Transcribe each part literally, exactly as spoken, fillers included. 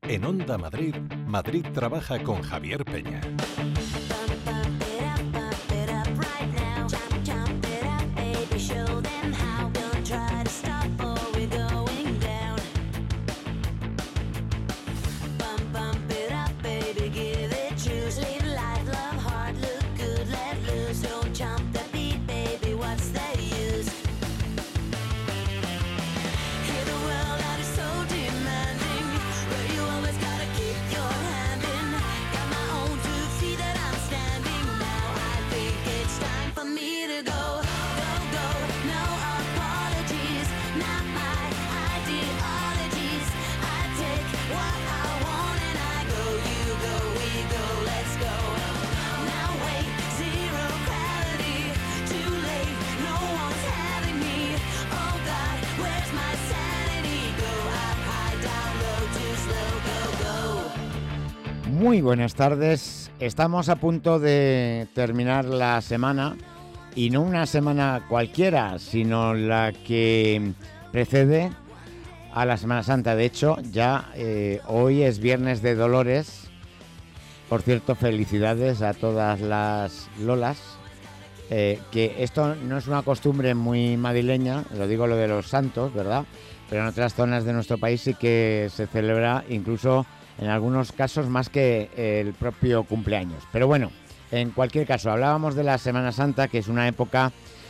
En Onda Madrid, Madrid trabaja con Javier Peña. Muy buenas tardes, estamos a punto de terminar la semana y no una semana cualquiera, sino la que precede a la Semana Santa. De hecho, ya eh, hoy es Viernes de Dolores. Por cierto, felicidades a todas las Lolas, eh, que esto no es una costumbre muy madrileña, lo digo lo de los santos, ¿verdad? Pero en otras zonas de nuestro país sí que se celebra, incluso en algunos casos más que el propio cumpleaños. Pero bueno, en cualquier caso, hablábamos de la Semana Santa, que es una época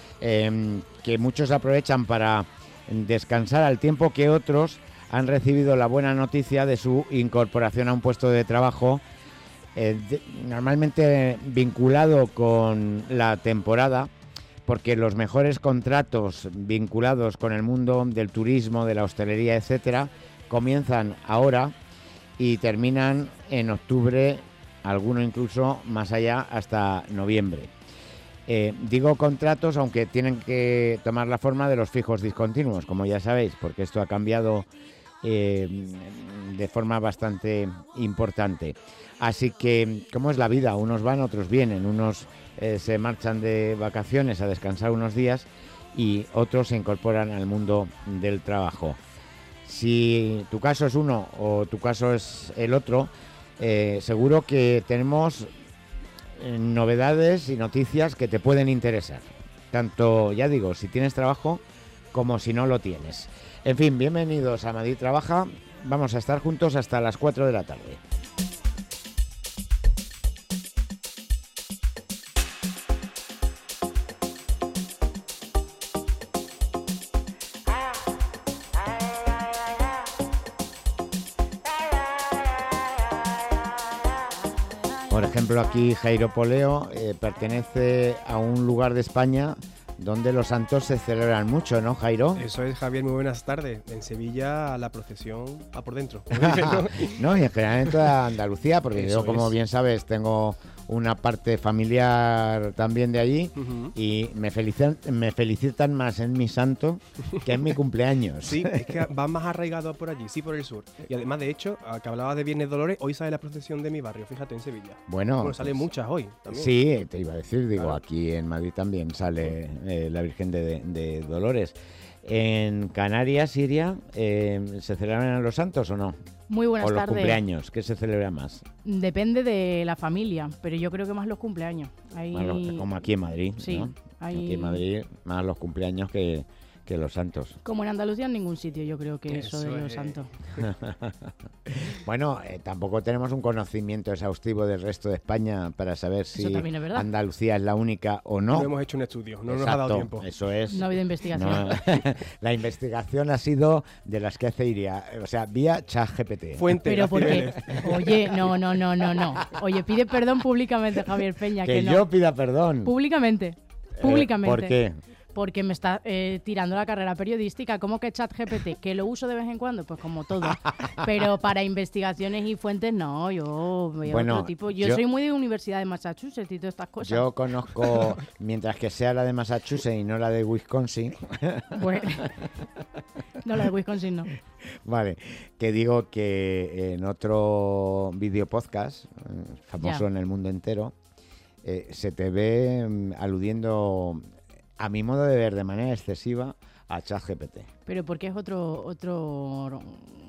eh, que muchos aprovechan para descansar, al tiempo que otros han recibido la buena noticia de su incorporación a un puesto de trabajo, eh, de, normalmente vinculado con la temporada, porque los mejores contratos vinculados con el mundo del turismo, de la hostelería, etcétera, comienzan ahora y terminan en octubre, alguno incluso más allá, hasta noviembre. Eh, digo contratos, aunque tienen que tomar la forma de los fijos discontinuos, como ya sabéis, porque esto ha cambiado eh, de forma bastante importante. Así que, ¿cómo es la vida? Unos van, otros vienen, unos eh, se marchan de vacaciones a descansar unos días y otros se incorporan al mundo del trabajo. Si tu caso es uno o tu caso es el otro, eh, seguro que tenemos eh, novedades y noticias que te pueden interesar. Tanto, ya digo, si tienes trabajo como si no lo tienes. En fin, bienvenidos a Madrid Trabaja. Vamos a estar juntos hasta las cuatro de la tarde. Por ejemplo, aquí Jairo Poleo eh, pertenece a un lugar de España donde los santos se celebran mucho, ¿no, Jairo? Eso es, Javier, muy buenas tardes. En Sevilla la procesión va por dentro. No, y en general en toda Andalucía, porque Eso yo, como es. bien sabes, tengo una parte familiar también de allí, uh-huh. y me felicitan, me felicitan más en mi santo que en mi cumpleaños. Sí, es que van más arraigados por allí, sí, por el sur. Y además, de hecho, que hablaba de Viernes Dolores, hoy sale la procesión de mi barrio, fíjate, en Sevilla. Bueno, bueno salen pues, muchas hoy también. Sí, te iba a decir, digo, claro. Aquí en Madrid también sale eh, la Virgen de, de Dolores. En Canarias, Siria, eh, ¿se celebran los santos o no? Muy buenas tardes. ¿O los tardes. Cumpleaños? ¿Qué se celebra más? Depende de la familia, pero yo creo que más los cumpleaños. Hay... Los, como aquí en Madrid, sí, ¿no? Hay... Aquí en Madrid más los cumpleaños que, que los santos. Como en Andalucía en ningún sitio, yo creo que eso, eso de los es. santos. Bueno, eh, tampoco tenemos un conocimiento exhaustivo del resto de España para saber si es Andalucía es la única o no. No hemos hecho un estudio, no Exacto, nos ha dado tiempo. Eso es. No ha habido investigación. No, la investigación ha sido de las que hace Iria, o sea, vía ChatGPT. Fuente. Pero porque, oye, no, no, no, no, no. Oye, pide perdón públicamente, Javier Peña. Que, que no. yo pida perdón. Públicamente. Públicamente. Eh, ¿Por qué? Porque me está eh, tirando la carrera periodística. ¿Cómo que ChatGPT? ¿Que lo uso de vez en cuando? Pues como todo. Pero para investigaciones y fuentes, no. Yo veo bueno, otro tipo. Yo, yo soy muy de Universidad de Massachusetts y todas estas cosas. Yo conozco, mientras que sea la de Massachusetts y no la de Wisconsin. Bueno, no, la de Wisconsin no. Vale, que digo que en otro video podcast, famoso ya. en el mundo entero, eh, se te ve um, aludiendo, a mi modo de ver, de manera excesiva a ChatGPT. Pero porque es otro otro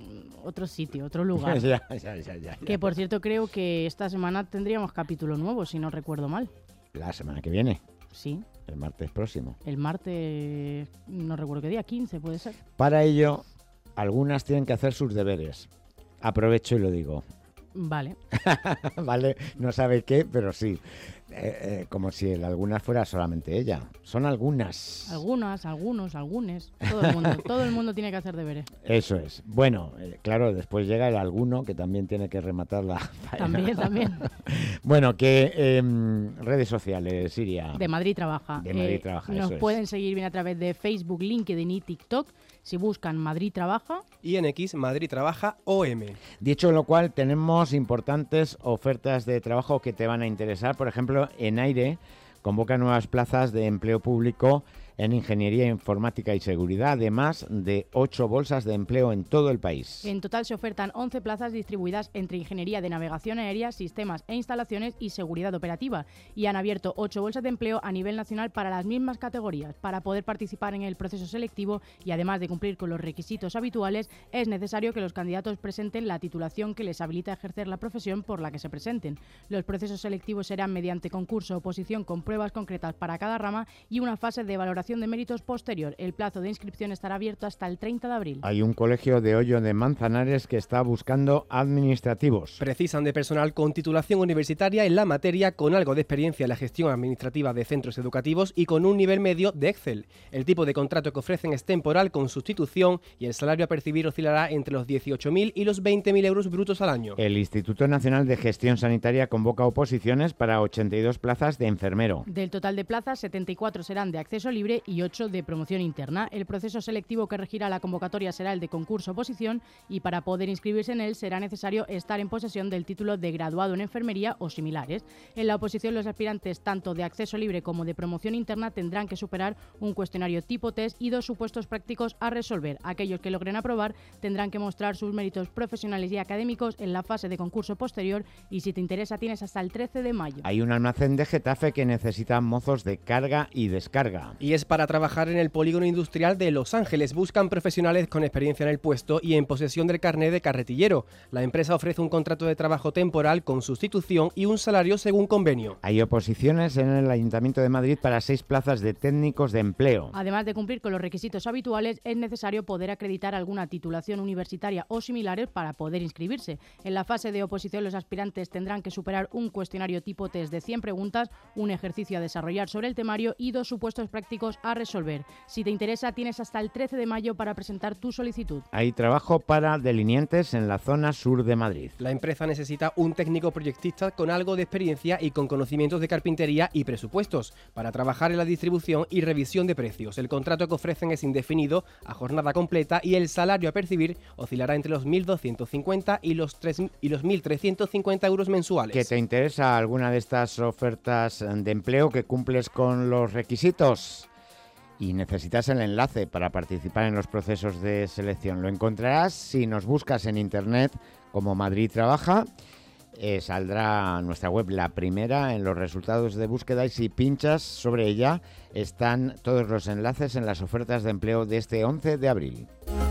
otro sitio, otro lugar. ya, ya, ya, ya, ya. Que por cierto creo que esta semana tendríamos capítulo nuevo, si no recuerdo mal. La semana que viene, Sí, el martes próximo. el martes, no recuerdo qué día, quince puede ser. Para ello, algunas tienen que hacer sus deberes. Aprovecho y lo digo. Vale. Vale, no sabe qué, pero sí. Eh, eh, como si el algunas fuera solamente ella. Son algunas. Algunas, algunos, algunes. Todo el mundo, todo el mundo tiene que hacer deberes. Eso es. Bueno, eh, claro, después llega el alguno que también tiene que rematar la faena. También, también. Bueno, que eh, redes sociales, Siria. De Madrid Trabaja. De Madrid Trabaja, Nos eso es. pueden seguir bien a través de Facebook, LinkedIn y TikTok. Si buscan Madrid Trabaja. Y en X, Madrid Trabaja O M. Dicho lo cual, tenemos importantes ofertas de trabajo que te van a interesar. Por ejemplo, en Aire convoca nuevas plazas de empleo público en Ingeniería Informática y Seguridad, además de ocho bolsas de empleo en todo el país. En total se ofertan once plazas distribuidas entre Ingeniería de Navegación Aérea, Sistemas e Instalaciones y Seguridad Operativa. Y han abierto ocho bolsas de empleo a nivel nacional para las mismas categorías. Para poder participar en el proceso selectivo y además de cumplir con los requisitos habituales, es necesario que los candidatos presenten la titulación que les habilita a ejercer la profesión por la que se presenten. Los procesos selectivos serán mediante concurso o oposición con pruebas concretas para cada rama y una fase de valoración de méritos posterior. El plazo de inscripción estará abierto hasta el treinta de abril. Hay un colegio de Hoyo de Manzanares que está buscando administrativos. Precisan de personal con titulación universitaria en la materia, con algo de experiencia en la gestión administrativa de centros educativos y con un nivel medio de Excel. El tipo de contrato que ofrecen es temporal con sustitución y el salario a percibir oscilará entre los dieciocho mil y los veinte mil euros brutos al año. El Instituto Nacional de Gestión Sanitaria convoca oposiciones para ochenta y dos plazas de enfermero. Del total de plazas, setenta y cuatro serán de acceso libre y ocho de promoción interna. El proceso selectivo que regirá la convocatoria será el de concurso-oposición y para poder inscribirse en él será necesario estar en posesión del título de graduado en enfermería o similares. En la oposición, los aspirantes tanto de acceso libre como de promoción interna tendrán que superar un cuestionario tipo test y dos supuestos prácticos a resolver. Aquellos que logren aprobar tendrán que mostrar sus méritos profesionales y académicos en la fase de concurso posterior y si te interesa tienes hasta el trece de mayo. Hay un almacén de Getafe que necesita mozos de carga y descarga. Y es para trabajar en el polígono industrial de Los Ángeles. Buscan profesionales con experiencia en el puesto y en posesión del carné de carretillero. La empresa ofrece un contrato de trabajo temporal con sustitución y un salario según convenio. Hay oposiciones en el Ayuntamiento de Madrid para seis plazas de técnicos de empleo. Además de cumplir con los requisitos habituales, es necesario poder acreditar alguna titulación universitaria o similares para poder inscribirse. En la fase de oposición, los aspirantes tendrán que superar un cuestionario tipo test de cien preguntas, un ejercicio a desarrollar sobre el temario y dos supuestos prácticos a resolver. Si te interesa, tienes hasta el trece de mayo para presentar tu solicitud. Hay trabajo para delineantes en la zona sur de Madrid. La empresa necesita un técnico proyectista con algo de experiencia y con conocimientos de carpintería y presupuestos para trabajar en la distribución y revisión de precios. El contrato que ofrecen es indefinido, a jornada completa, y el salario a percibir oscilará entre los mil doscientos cincuenta y los, tres, y los mil trescientos cincuenta euros mensuales. ¿Que te interesa alguna de estas ofertas de empleo que cumples con los requisitos? Y necesitas el enlace para participar en los procesos de selección. Lo encontrarás si nos buscas en internet como Madrid Trabaja. Eh, saldrá nuestra web la primera en los resultados de búsqueda y si pinchas sobre ella están todos los enlaces en las ofertas de empleo de este once de abril.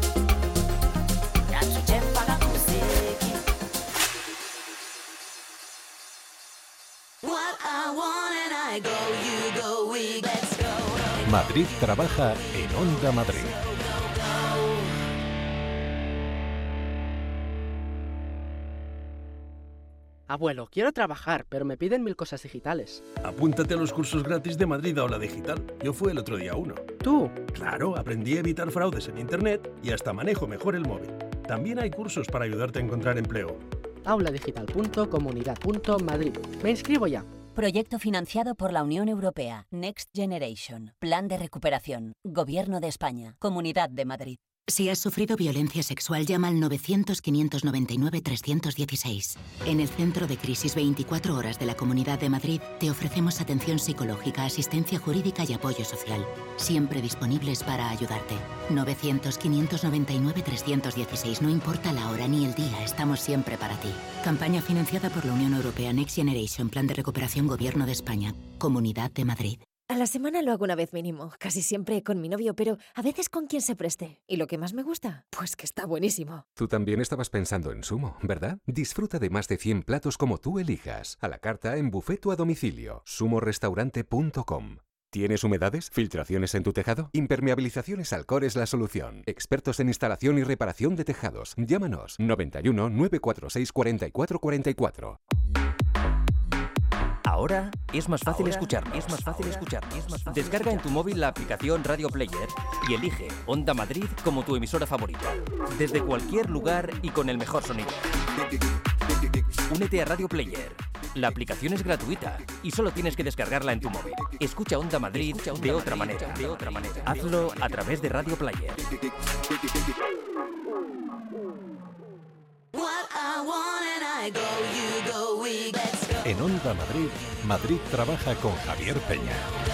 Madrid Trabaja en Onda Madrid. Abuelo, quiero trabajar, pero me piden mil cosas digitales. Apúntate a los cursos gratis de Madrid Aula Digital. Yo fui el otro día a uno. ¿Tú? Claro, aprendí a evitar fraudes en Internet y hasta manejo mejor el móvil. También hay cursos para ayudarte a encontrar empleo. auladigital punto comunidad punto madrid. Me inscribo ya. Proyecto financiado por la Unión Europea. Next Generation. Plan de recuperación. Gobierno de España. Comunidad de Madrid. Si has sufrido violencia sexual, llama al novecientos, quinientos noventa y nueve, trescientos dieciséis. En el Centro de Crisis veinticuatro Horas de la Comunidad de Madrid te ofrecemos atención psicológica, asistencia jurídica y apoyo social. Siempre disponibles para ayudarte. novecientos, quinientos noventa y nueve, trescientos dieciséis. No importa la hora ni el día, estamos siempre para ti. Campaña financiada por la Unión Europea. Next Generation. Plan de recuperación. Gobierno de España. Comunidad de Madrid. A la semana lo hago una vez mínimo, casi siempre con mi novio, pero a veces con quien se preste. ¿Y lo que más me gusta? Pues que está buenísimo. Tú también estabas pensando en Sumo, ¿verdad? Disfruta de más de cien platos como tú elijas, a la carta, en buffet o a domicilio. sumo restaurante punto com. ¿Tienes humedades? ¿Filtraciones en tu tejado? Impermeabilizaciones Alcor es la solución. Expertos en instalación y reparación de tejados. Llámanos noventa y uno, nueve cuatro seis, cuarenta y cuatro cuarenta y cuatro. Ahora es más fácil escucharnos. Es más fácil escucharnos. Descarga en tu móvil la aplicación Radio Player y elige Onda Madrid como tu emisora favorita. Desde cualquier lugar y con el mejor sonido. Únete a Radio Player. La aplicación es gratuita y solo tienes que descargarla en tu móvil. Escucha Onda Madrid de otra manera. De otra manera. Hazlo a través de Radio Player. En Onda Madrid, Madrid trabaja con Javier Peña.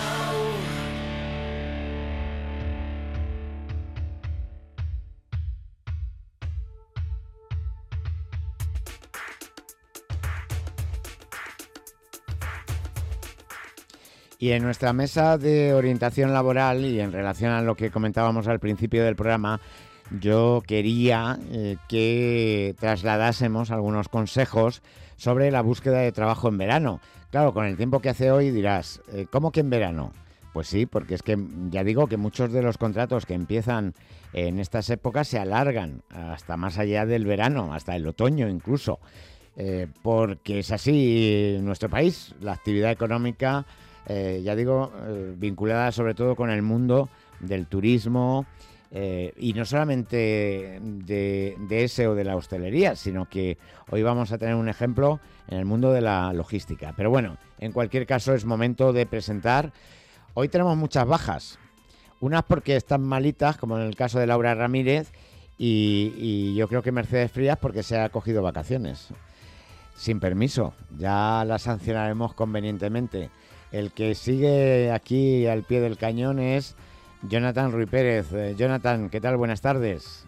Y en nuestra mesa de orientación laboral y en relación a lo que comentábamos al principio del programa, yo quería eh, que trasladásemos algunos consejos sobre la búsqueda de trabajo en verano. Claro, con el tiempo que hace hoy dirás, eh, ¿cómo que en verano? Pues sí, porque es que ya digo que muchos de los contratos que empiezan en estas épocas se alargan hasta más allá del verano, hasta el otoño incluso, eh, porque es así en nuestro país, la actividad económica, eh, ya digo, eh, vinculada sobre todo con el mundo del turismo, Eh, y no solamente de, de ese o de la hostelería, sino que hoy vamos a tener un ejemplo en el mundo de la logística. Pero bueno, en cualquier caso es momento de presentar. Hoy tenemos muchas bajas, unas porque están malitas, como en el caso de Laura Ramírez, y, y yo creo que Mercedes Frías porque se ha cogido vacaciones, sin permiso. Ya la sancionaremos convenientemente. El que sigue aquí al pie del cañón es Jonathan Ruiz Pérez. Eh, Jonathan, ¿qué tal? Buenas tardes.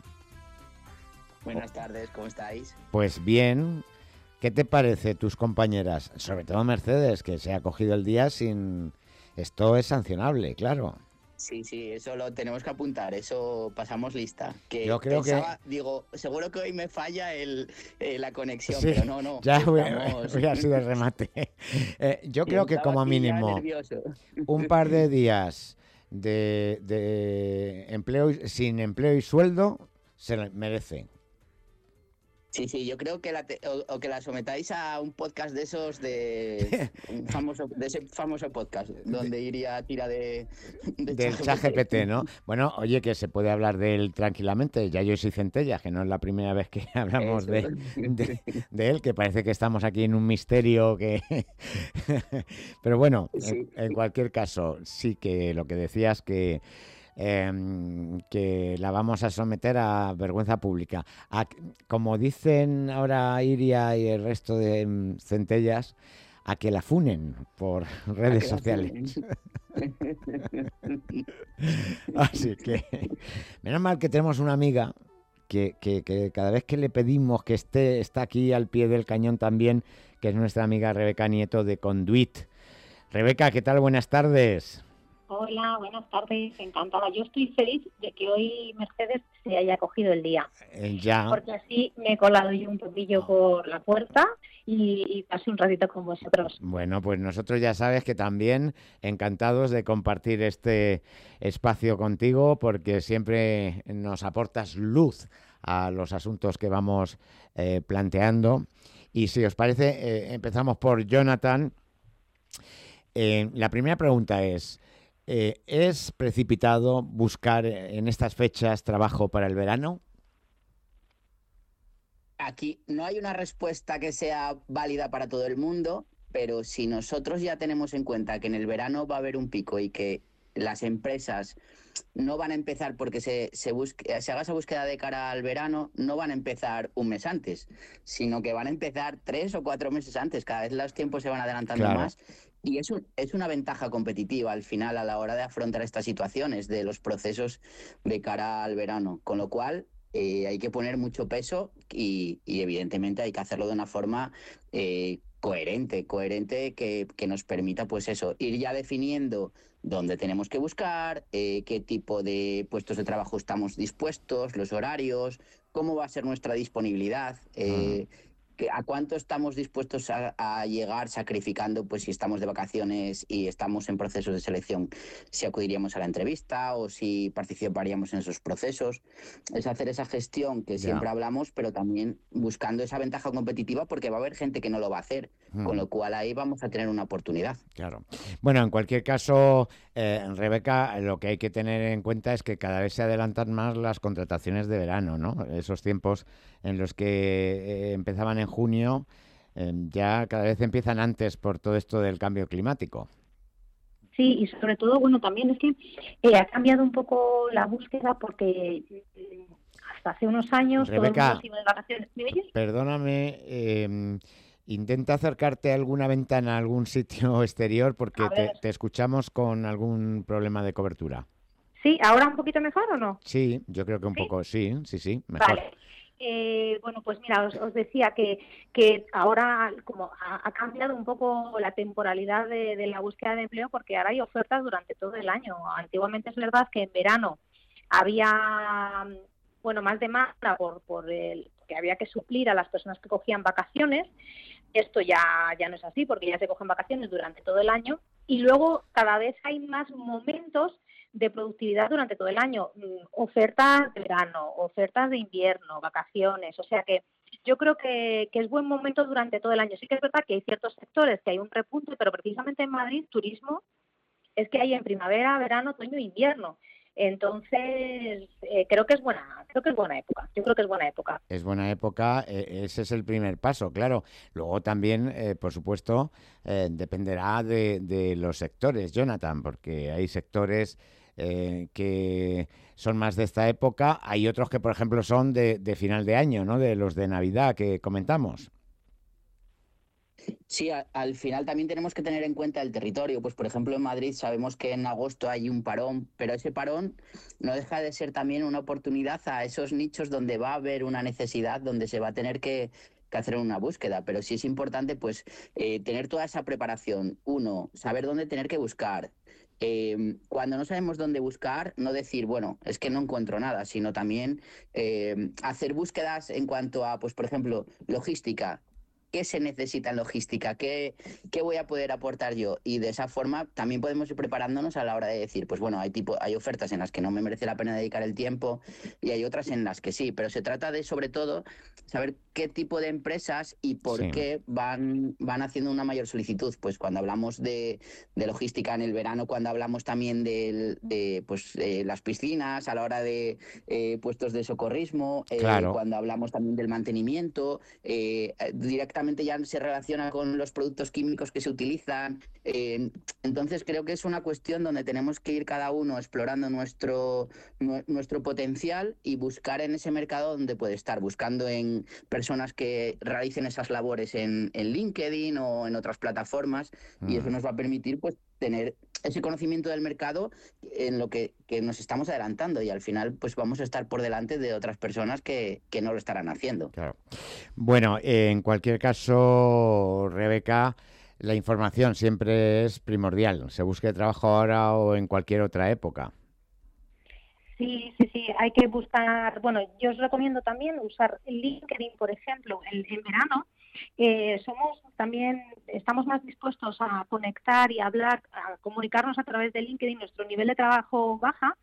Buenas tardes, ¿cómo estáis? Pues bien. ¿Qué te parece tus compañeras? Sobre todo Mercedes, que se ha cogido el día sin... Esto es sancionable, claro. Sí, sí, eso lo tenemos que apuntar, eso pasamos lista. Que Yo creo pensaba, que... Digo, seguro que hoy me falla el, eh, la conexión, sí, pero no, no. Ya voy, estamos... voy así de remate. Eh, yo creo que como mínimo un par de días... De, de empleo sin empleo y sueldo se merece. Sí, sí, yo creo que la te, o, o que la sometáis a un podcast de esos de un famoso de ese famoso podcast donde iría tira de, de del ChatGPT, ¿no? Bueno, oye, que se puede hablar de él tranquilamente. Ya yo soy Centella, que no es la primera vez que hablamos de, de, de él, que parece que estamos aquí en un misterio que pero bueno, sí. en, en cualquier caso, sí que lo que decías que Eh, que la vamos a someter a vergüenza pública. A, como dicen ahora Iria y el resto de um, centellas, a que la funen por redes sociales. Así que, menos mal que tenemos una amiga que, que, que cada vez que le pedimos que esté, está aquí al pie del cañón también, que es nuestra amiga Rebeca Nieto de Conduit. Rebeca, ¿qué tal? Buenas tardes. Hola, buenas tardes, encantada. Yo estoy feliz de que hoy Mercedes se haya cogido el día. Eh, ya. Porque así me he colado yo un poquillo por la puerta y, y pasé un ratito con vosotros. Bueno, pues nosotros ya sabes que también encantados de compartir este espacio contigo porque siempre nos aportas luz a los asuntos que vamos eh, planteando. Y si os parece, eh, empezamos por Jonathan. Eh, la primera pregunta es... Eh, ¿Es precipitado buscar en estas fechas trabajo para el verano? Aquí no hay una respuesta que sea válida para todo el mundo, pero si nosotros ya tenemos en cuenta que en el verano va a haber un pico y que las empresas no van a empezar porque se, se, busque, se haga esa búsqueda de cara al verano, no van a empezar un mes antes, sino que van a empezar tres o cuatro meses antes. Cada vez los tiempos se van adelantando claro. más. Y es, un, es una ventaja competitiva al final a la hora de afrontar estas situaciones de los procesos de cara al verano. Con lo cual eh, hay que poner mucho peso y, y evidentemente hay que hacerlo de una forma eh, coherente, coherente que, que nos permita, pues eso, ir ya definiendo dónde tenemos que buscar, eh, qué tipo de puestos de trabajo estamos dispuestos, los horarios, cómo va a ser nuestra disponibilidad, eh, que, a cuánto estamos dispuestos a, a llegar sacrificando, pues si estamos de vacaciones y estamos en procesos de selección, si acudiríamos a la entrevista o si participaríamos en esos procesos. Es hacer esa gestión que Ya. siempre hablamos, pero también buscando esa ventaja competitiva, porque va a haber gente que no lo va a hacer, Mm. con lo cual ahí vamos a tener una oportunidad. Claro. Bueno, en cualquier caso, eh, Rebeca, lo que hay que tener en cuenta es que cada vez se adelantan más las contrataciones de verano, ¿no? Esos tiempos en los que eh, empezaban en junio, eh, ya cada vez empiezan antes por todo esto del cambio climático. Sí, y sobre todo, bueno, también es que eh, ha cambiado un poco la búsqueda porque eh, hasta hace unos años todo el Rebeca, mundo se iba de vacaciones. ¿Me oyes? Perdóname, eh, intenta acercarte a alguna ventana, a algún sitio exterior, porque A te, ver. te escuchamos con algún problema de cobertura. Sí, ¿ahora un poquito mejor o no? Sí, yo creo que un ¿Sí? poco, sí, sí, sí, mejor. Vale. Eh, bueno, pues mira, os, os decía que, que ahora como ha, ha cambiado un poco la temporalidad de, de la búsqueda de empleo, porque ahora hay ofertas durante todo el año. Antiguamente es verdad que en verano había, bueno, más demanda por, por el que había que suplir a las personas que cogían vacaciones. Esto ya, ya no es así, porque ya se cogen vacaciones durante todo el año. Y luego cada vez hay más momentos de productividad durante todo el año, mm, ofertas de verano, ofertas de invierno, vacaciones, o sea que yo creo que, que es buen momento durante todo el año. Sí que es verdad que hay ciertos sectores que hay un repunte, pero precisamente en Madrid, turismo, es que hay en primavera, verano, otoño e invierno. Entonces, eh, creo que es buena, creo que es buena época. Yo creo que es buena época. Es buena época, eh, ese es el primer paso, claro. Luego también, eh, por supuesto, eh, dependerá de, de los sectores, Jonathan, porque hay sectores eh, que son más de esta época, hay otros que, por ejemplo, son de, de final de año, ¿no? De los de Navidad que comentamos. Sí, a- al final también tenemos que tener en cuenta el territorio. Pues, por ejemplo, en Madrid sabemos que en agosto hay un parón, pero ese parón no deja de ser también una oportunidad a esos nichos donde va a haber una necesidad, donde se va a tener que, que hacer una búsqueda. Pero sí es importante, pues, eh, tener toda esa preparación. Uno, saber dónde tener que buscar. Eh, cuando no sabemos dónde buscar, no decir, bueno, es que no encuentro nada, sino también eh, hacer búsquedas en cuanto a, pues, por ejemplo, logística. ¿Qué se necesita en logística? ¿Qué, ¿Qué voy a poder aportar yo? Y de esa forma también podemos ir preparándonos a la hora de decir, pues bueno, hay, tipo, hay ofertas en las que no me merece la pena dedicar el tiempo y hay otras en las que sí, pero se trata de, sobre todo, saber qué tipo de empresas y por Sí. qué van, van haciendo una mayor solicitud. Pues cuando hablamos de, de logística en el verano, cuando hablamos también del- de pues, eh, las piscinas, a la hora de eh, puestos de socorrismo, eh, Claro. cuando hablamos también del mantenimiento, eh, eh, directamente ya se relaciona con los productos químicos que se utilizan. Eh, entonces creo que es una cuestión donde tenemos que ir cada uno explorando nuestro, nue- nuestro potencial y buscar en ese mercado donde puede estar, buscando en personas que realicen esas labores en, en LinkedIn o en otras plataformas, y eso Mm. nos va a permitir pues tener ese conocimiento del mercado en lo que, que nos estamos adelantando, y al final pues vamos a estar por delante de otras personas que, que no lo estarán haciendo. Claro. Bueno, eh, en cualquier caso, Rebeca, la información siempre es primordial. Se busque trabajo ahora o en cualquier otra época. Sí, sí, sí, hay que buscar, bueno, yo os recomiendo también usar LinkedIn, por ejemplo, en, en verano. Eh, somos también, estamos más dispuestos a conectar y a hablar, a comunicarnos a través de LinkedIn, nuestro nivel de trabajo baja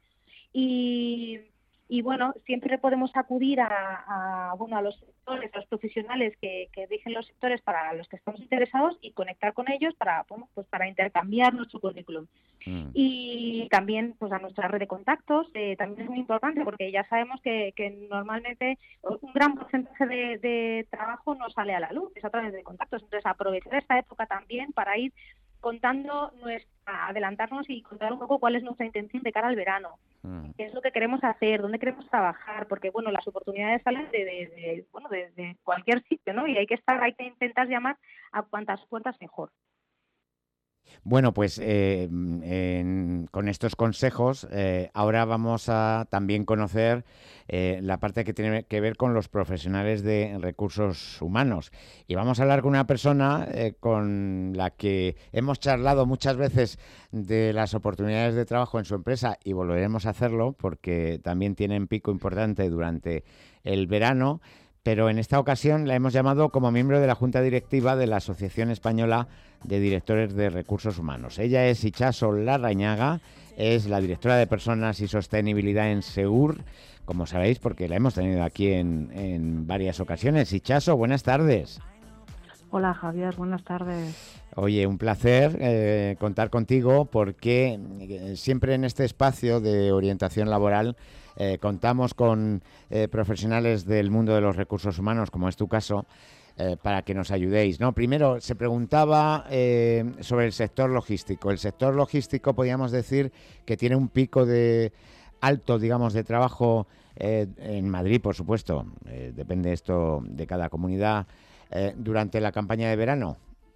y, y bueno, siempre podemos acudir a, a, bueno, a los sectores, a los profesionales que, que rigen los sectores para los que estamos interesados y conectar con ellos para, bueno, pues para intercambiar nuestro currículum. Mm. Y también pues a nuestra red de contactos, eh, también es muy importante porque ya sabemos que, que normalmente un gran porcentaje de, de trabajo no sale a la luz, es a través de contactos. Entonces aprovechar esta época también para ir contando, nuestra, adelantarnos y contar un poco cuál es nuestra intención de cara al verano, Mm. qué es lo que queremos hacer, dónde queremos trabajar, porque bueno, las oportunidades salen de, de, de, bueno, de, de cualquier sitio, ¿no? Y hay que estar, hay que intentar llamar a cuantas puertas mejor. Bueno, pues eh, en, con estos consejos eh, ahora vamos a también conocer eh, la parte que tiene que ver con los profesionales de recursos humanos. Y vamos a hablar con una persona eh, con la que hemos charlado muchas veces de las oportunidades de trabajo en su empresa y volveremos a hacerlo porque también tienen pico importante durante el verano. Pero en esta ocasión la hemos llamado como miembro de la Junta Directiva de la Asociación Española de Directores de Recursos Humanos. Ella es Itxaso Larrañaga, es la directora de Personas y Sostenibilidad en Seur, como sabéis, porque la hemos tenido aquí en, en varias ocasiones. Itxaso, buenas tardes. Hola Javier, buenas tardes. Oye, un placer eh, contar contigo porque eh, siempre en este espacio de orientación laboral eh, contamos con eh, profesionales del mundo de los recursos humanos, como es tu caso, eh, para que nos ayudéis, ¿no? Primero, se preguntaba eh, sobre el sector logístico. El sector logístico, podríamos decir, que tiene un pico de alto, digamos, de trabajo eh, en Madrid, por supuesto. Eh, depende esto de cada comunidad. Eh, durante la campaña de verano.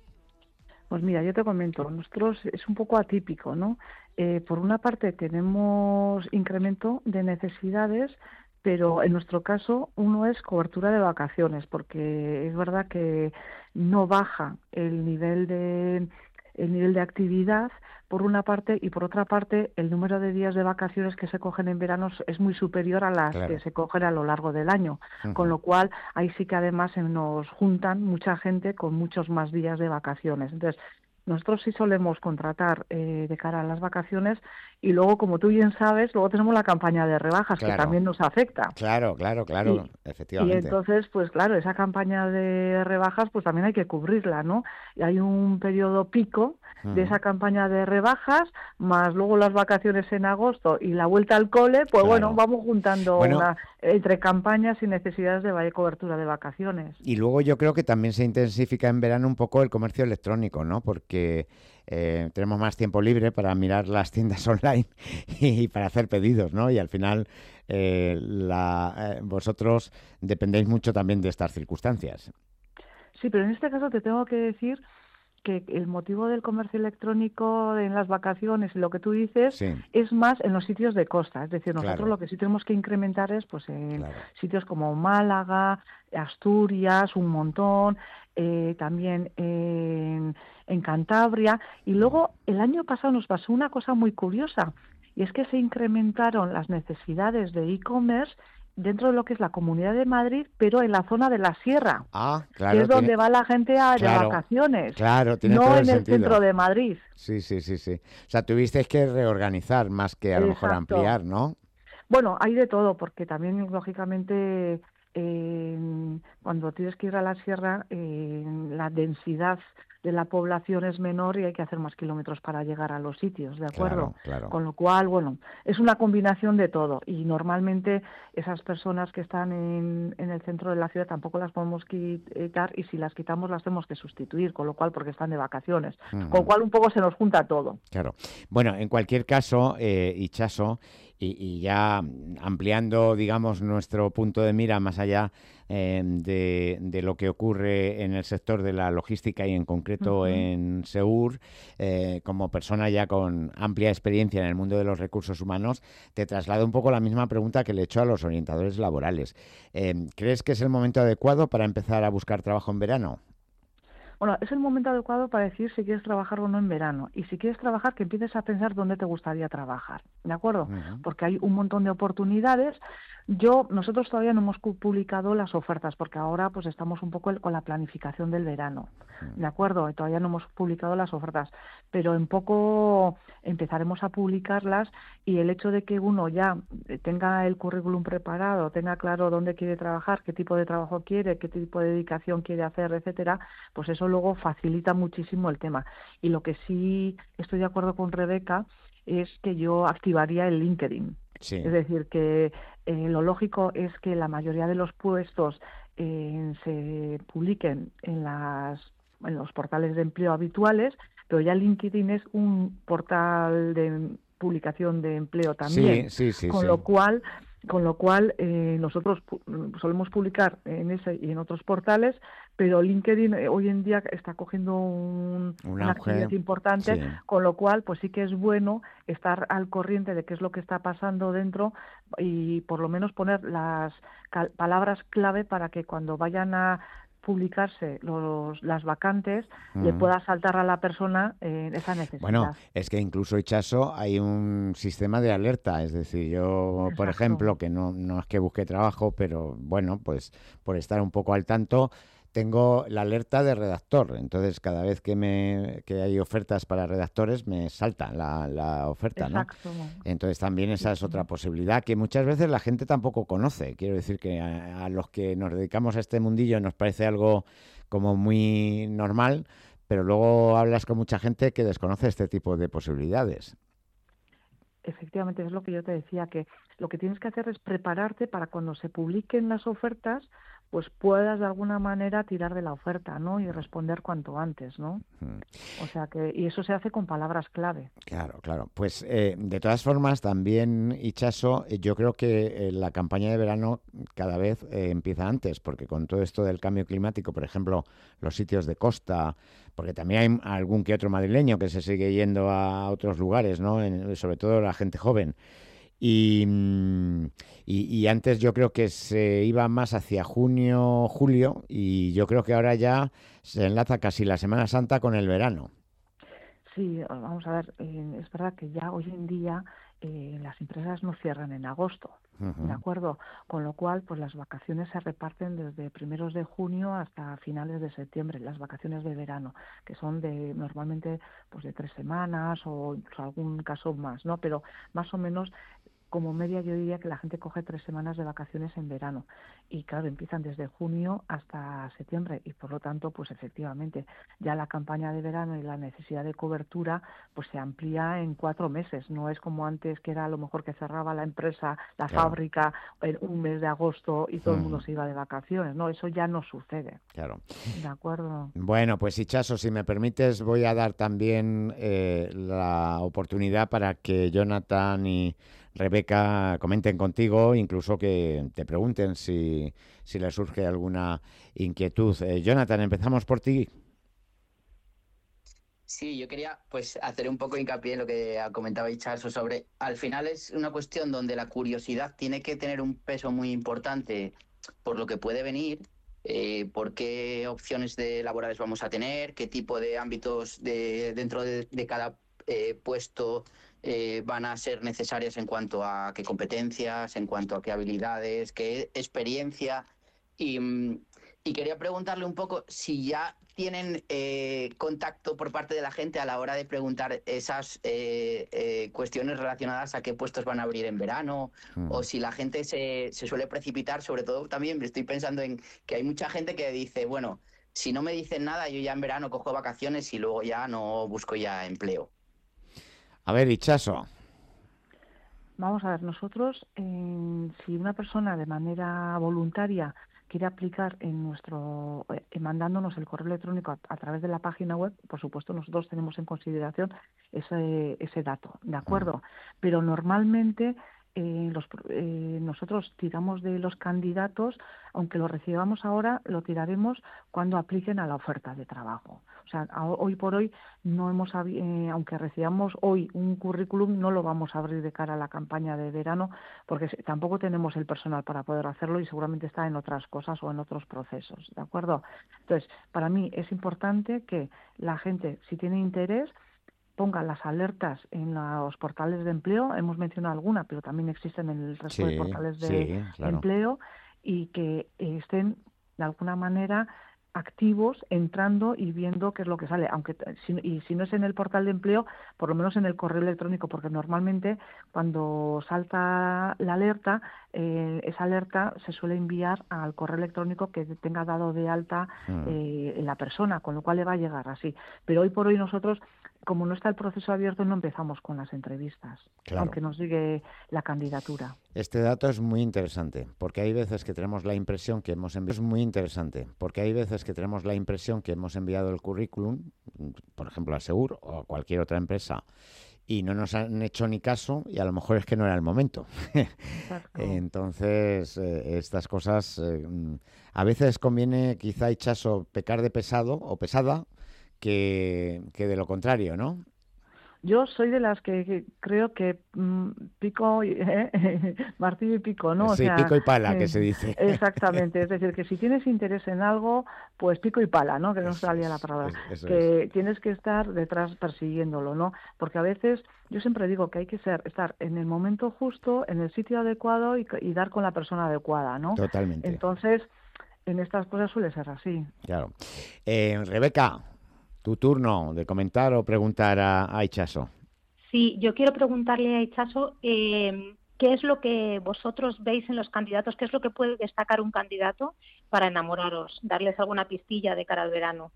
Pues mira, yo te comento, nosotros es un poco atípico, ¿no? Eh, por una parte tenemos incremento de necesidades, pero en nuestro caso uno es cobertura de vacaciones, porque es verdad que no baja el nivel de el nivel de actividad por una parte, y por otra parte el número de días de vacaciones que se cogen en verano es muy superior a las claro. que se cogen a lo largo del año, uh-huh. con lo cual ahí sí que además se nos juntan mucha gente con muchos más días de vacaciones. Entonces, nosotros sí solemos contratar eh, de cara a las vacaciones y luego, como tú bien sabes, luego tenemos la campaña de rebajas claro. que también nos afecta. Claro, claro, claro, y, efectivamente. Y entonces, pues claro, esa campaña de rebajas pues también hay que cubrirla, ¿no? Y hay un periodo pico de esa campaña de rebajas, más luego las vacaciones en agosto y la vuelta al cole, pues claro. bueno, vamos juntando bueno, una, entre campañas y necesidades de cobertura de vacaciones. Y luego yo creo que también se intensifica en verano un poco el comercio electrónico, ¿no? Porque eh, tenemos más tiempo libre para mirar las tiendas online y para hacer pedidos, ¿no? Y al final eh, la, eh, vosotros dependéis mucho también de estas circunstancias. Sí, pero en este caso te tengo que decir que el motivo del comercio electrónico en las vacaciones y lo que tú dices sí. es más en los sitios de costa. Es decir, nosotros claro. lo que sí tenemos que incrementar es pues en claro. sitios como Málaga, Asturias, un montón, eh, también en, en Cantabria. Y luego el año pasado nos pasó una cosa muy curiosa, y es que se incrementaron las necesidades de e-commerce dentro de lo que es la Comunidad de Madrid, pero en la zona de la Sierra, ah, claro, que es tiene... donde va la gente a claro, de vacaciones, claro, tiene no todo en el, el sentido. centro de Madrid. Sí, sí, sí, sí. O sea, tuvisteis que reorganizar más que a lo Exacto. mejor ampliar, ¿no? Bueno, hay de todo, porque también, lógicamente, eh, cuando tienes que ir a la Sierra, eh, la densidad de la población es menor y hay que hacer más kilómetros para llegar a los sitios, ¿de acuerdo? Claro, claro. Con lo cual, bueno, es una combinación de todo, y normalmente esas personas que están en, en el centro de la ciudad tampoco las podemos quitar, y si las quitamos las tenemos que sustituir, con lo cual, porque están de vacaciones, uh-huh. con lo cual un poco se nos junta todo. Claro. Bueno, en cualquier caso, eh, Itxaso, y, y ya ampliando, digamos, nuestro punto de mira más allá eh, de, de lo que ocurre en el sector de la logística y en concreto uh-huh. en Seur, eh, como persona ya con amplia experiencia en el mundo de los recursos humanos, te traslado un poco la misma pregunta que le he hecho a los orientadores laborales. Eh, ¿Crees que es el momento adecuado para empezar a buscar trabajo en verano? Bueno, es el momento adecuado para decir si quieres trabajar o no en verano. Y si quieres trabajar, que empieces a pensar dónde te gustaría trabajar, ¿de acuerdo? Uh-huh. Porque hay un montón de oportunidades. Yo, nosotros todavía no hemos publicado las ofertas, porque ahora pues estamos un poco con la planificación del verano, ¿de acuerdo? Y todavía no hemos publicado las ofertas, pero en poco empezaremos a publicarlas, y el hecho de que uno ya tenga el currículum preparado, tenga claro dónde quiere trabajar, qué tipo de trabajo quiere, qué tipo de dedicación quiere hacer, etcétera, pues eso luego facilita muchísimo el tema. Y lo que sí estoy de acuerdo con Rebeca es que yo activaría el LinkedIn. Sí. Es decir, que eh, lo lógico es que la mayoría de los puestos eh, se publiquen en, las, en los portales de empleo habituales, pero ya LinkedIn es un portal de publicación de empleo también, sí, sí, sí, con sí. lo cual Con lo cual, eh, nosotros pu- solemos publicar en ese y en otros portales, pero LinkedIn eh, hoy en día está cogiendo un, Un una auge, actividad importante, sí. con lo cual, pues sí que es bueno estar al corriente de qué es lo que está pasando dentro y por lo menos poner las cal- palabras clave para que cuando vayan a publicarse los, las vacantes le Mm. pueda saltar a la persona eh, esa necesidad. Bueno, es que incluso, Itxaso, hay un sistema de alerta. Es decir, yo, por Exacto. ejemplo, que no, no es que busque trabajo, pero bueno, pues por estar un poco al tanto, tengo la alerta de redactor. Entonces, cada vez que me que hay ofertas para redactores, me salta la, la oferta, ¿no? Exacto. Entonces, también esa es otra posibilidad que muchas veces la gente tampoco conoce. Quiero decir que a, a los que nos dedicamos a este mundillo nos parece algo como muy normal, pero luego hablas con mucha gente que desconoce este tipo de posibilidades. Efectivamente, es lo que yo te decía, que lo que tienes que hacer es prepararte para cuando se publiquen las ofertas, pues puedas de alguna manera tirar de la oferta, ¿no? Y responder cuanto antes, ¿no? O sea que, y eso se hace con palabras clave. Claro, claro. Pues eh, de todas formas, también, Itxaso, eh, yo creo que eh, la campaña de verano cada vez eh, empieza antes, porque con todo esto del cambio climático, por ejemplo, los sitios de costa, porque también hay algún que otro madrileño que se sigue yendo a otros lugares, ¿no? En- sobre todo la gente joven. Y, mm, y, y antes yo creo que se iba más hacia junio, julio, y yo creo que ahora ya se enlaza casi la Semana Santa con el verano. Sí, vamos a ver, eh, es verdad que ya hoy en día eh, las empresas no cierran en agosto, Ujú. ¿de acuerdo? Con lo cual, pues las vacaciones se reparten desde primeros de junio hasta finales de septiembre, las vacaciones de verano, que son de normalmente pues de tres semanas o incluso algún caso más, ¿no? Pero más o menos como media yo diría que la gente coge tres semanas de vacaciones en verano y claro, empiezan desde junio hasta septiembre y por lo tanto, pues efectivamente ya la campaña de verano y la necesidad de cobertura pues se amplía en cuatro meses, no es como antes que era a lo mejor que cerraba la empresa, la Claro. fábrica en un mes de agosto y todo el mundo Ujú. se iba de vacaciones, no, eso ya no sucede. Claro. De acuerdo. Bueno, pues Itxaso, si me permites, voy a dar también eh, la oportunidad para que Jonathan y Rebeca comenten contigo, incluso que te pregunten si, si les surge alguna inquietud. Eh, Jonathan, empezamos por ti. Sí, yo quería pues hacer un poco hincapié en lo que comentaba Itxaso sobre, al final es una cuestión donde la curiosidad tiene que tener un peso muy importante por lo que puede venir, eh, por qué opciones de laborales vamos a tener, qué tipo de ámbitos de, dentro de, de cada eh, puesto eh, van a ser necesarias en cuanto a qué competencias, en cuanto a qué habilidades, qué experiencia. Y, mm, y quería preguntarle un poco si ya tienen eh, contacto por parte de la gente a la hora de preguntar esas eh, eh, cuestiones relacionadas a qué puestos van a abrir en verano, Mm. o si la gente se, se suele precipitar. Sobre todo también estoy pensando en que hay mucha gente que dice, bueno, si no me dicen nada, yo ya en verano cojo vacaciones y luego ya no busco ya empleo. A ver, Itxaso. Vamos a ver, nosotros, eh, si una persona de manera voluntaria quiere aplicar en nuestro, eh, mandándonos el correo electrónico a, a través de la página web, por supuesto nosotros tenemos en consideración ese, ese dato, ¿de acuerdo? Pero normalmente eh, los, eh, nosotros tiramos de los candidatos, aunque lo recibamos ahora, lo tiraremos cuando apliquen a la oferta de trabajo. O sea, a, hoy por hoy no hemos, eh, aunque recibamos hoy un currículum, no lo vamos a abrir de cara a la campaña de verano, porque tampoco tenemos el personal para poder hacerlo y seguramente está en otras cosas o en otros procesos, ¿de acuerdo? Entonces, para mí es importante que la gente, si tiene interés, ponga las alertas en los portales de empleo, hemos mencionado alguna, pero también existen en el resto Sí, de portales de sí, claro. empleo, y que eh, estén de alguna manera activos, entrando y viendo qué es lo que sale, aunque si, y si no es en el portal de empleo, por lo menos en el correo electrónico, porque normalmente cuando salta la alerta, eh, esa alerta se suele enviar al correo electrónico que tenga dado de alta eh, la persona, con lo cual le va a llegar así. Pero hoy por hoy nosotros, como no está el proceso abierto, no empezamos con las entrevistas, Claro. aunque nos llegue la candidatura. Este dato es muy interesante, porque hay veces que tenemos la impresión que hemos enviado... Es muy interesante, porque hay veces que tenemos la impresión que hemos enviado el currículum, por ejemplo, a Segur o a cualquier otra empresa, y no nos han hecho ni caso y a lo mejor es que no era el momento. Entonces, eh, estas cosas, eh, a veces conviene quizá, Itxaso, pecar de pesado o pesada que, que de lo contrario, ¿no? Yo soy de las que, que creo que mmm, pico, y, eh, martillo y pico, ¿no? O sí, sea, pico y pala, eh, que se dice. Exactamente, es decir, que si tienes interés en algo, pues pico y pala, ¿no? Que no salía la palabra. Es, eso que es. tienes que estar detrás persiguiéndolo, ¿no? Porque a veces, yo siempre digo que hay que ser, estar en el momento justo, en el sitio adecuado y, y dar con la persona adecuada, ¿no? Totalmente. Entonces, en estas cosas suele ser así. Claro. Eh, Rebeca, tu turno de comentar o preguntar a, a Itxaso. Sí, yo quiero preguntarle a Itxaso eh, qué es lo que vosotros veis en los candidatos, qué es lo que puede destacar un candidato para enamoraros, darles alguna pistilla de cara al verano.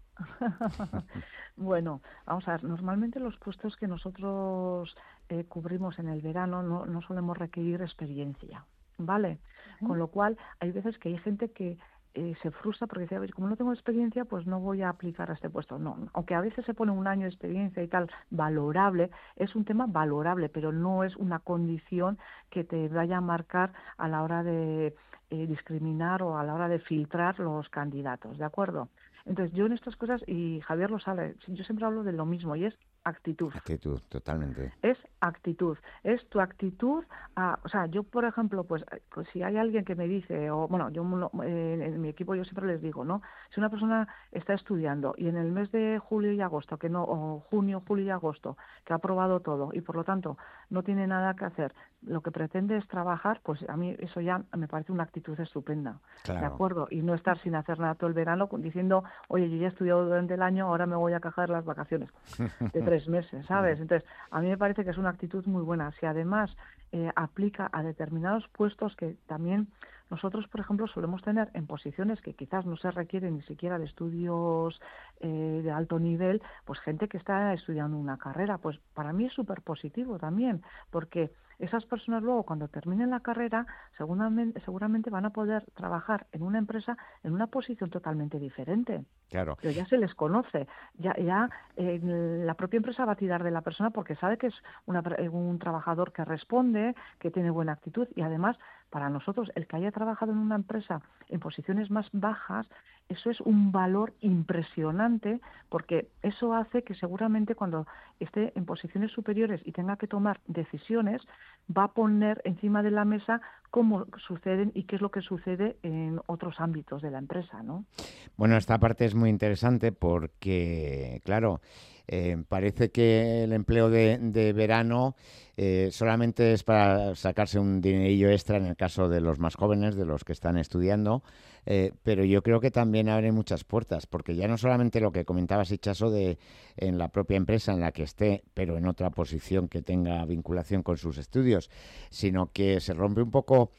Bueno, vamos a ver, normalmente los puestos que nosotros eh, cubrimos en el verano no, no solemos requerir experiencia, ¿vale? Uh-huh. Con lo cual, hay veces que hay gente que Eh, se frustra porque dice, a ver, como no tengo experiencia, pues no voy a aplicar a este puesto. No, aunque a veces se pone un año de experiencia y tal, valorable, es un tema valorable, pero no es una condición que te vaya a marcar a la hora de eh, discriminar o a la hora de filtrar los candidatos, ¿de acuerdo? Entonces, yo en estas cosas, y Javier lo sabe, yo siempre hablo de lo mismo, y es actitud. Actitud, totalmente. Es actitud, es tu actitud. A, o sea, yo, por ejemplo, pues, pues si hay alguien que me dice, o bueno, yo eh, en mi equipo yo siempre les digo, ¿no? Si una persona está estudiando y en el mes de julio y agosto, que no, o junio, julio y agosto, que ha aprobado todo y por lo tanto no tiene nada que hacer, lo que pretende es trabajar, pues a mí eso ya me parece una actitud estupenda, claro. ¿De acuerdo? Y no estar sin hacer nada todo el verano diciendo, oye, yo ya he estudiado durante el año, ahora me voy a cajar las vacaciones de tres meses, ¿sabes? Entonces, a mí me parece que es una actitud muy buena. Si además eh, aplica a determinados puestos que también nosotros, por ejemplo, solemos tener en posiciones que quizás no se requieren ni siquiera de estudios eh, de alto nivel, pues gente que está estudiando una carrera, pues para mí es súper positivo también, porque esas personas luego cuando terminen la carrera seguramente, seguramente van a poder trabajar en una empresa en una posición totalmente diferente. Claro. Pero ya se les conoce, ya, ya eh, la propia empresa va a tirar de la persona porque sabe que es una, un trabajador que responde, que tiene buena actitud y además para nosotros el que haya trabajado en una empresa en posiciones más bajas, eso es un valor impresionante porque eso hace que seguramente cuando esté en posiciones superiores y tenga que tomar decisiones, va a poner encima de la mesa cómo suceden y qué es lo que sucede en otros ámbitos de la empresa, ¿no? Bueno, esta parte es muy interesante porque, claro, eh, parece que el empleo de, de verano eh, solamente es para sacarse un dinerillo extra en el caso de los más jóvenes, de los que están estudiando, eh, pero yo creo que también abre muchas puertas, porque ya no solamente lo que comentabas, Itxaso, de en la propia empresa en la que esté, pero en otra posición que tenga vinculación con sus estudios, sino que se rompe un poco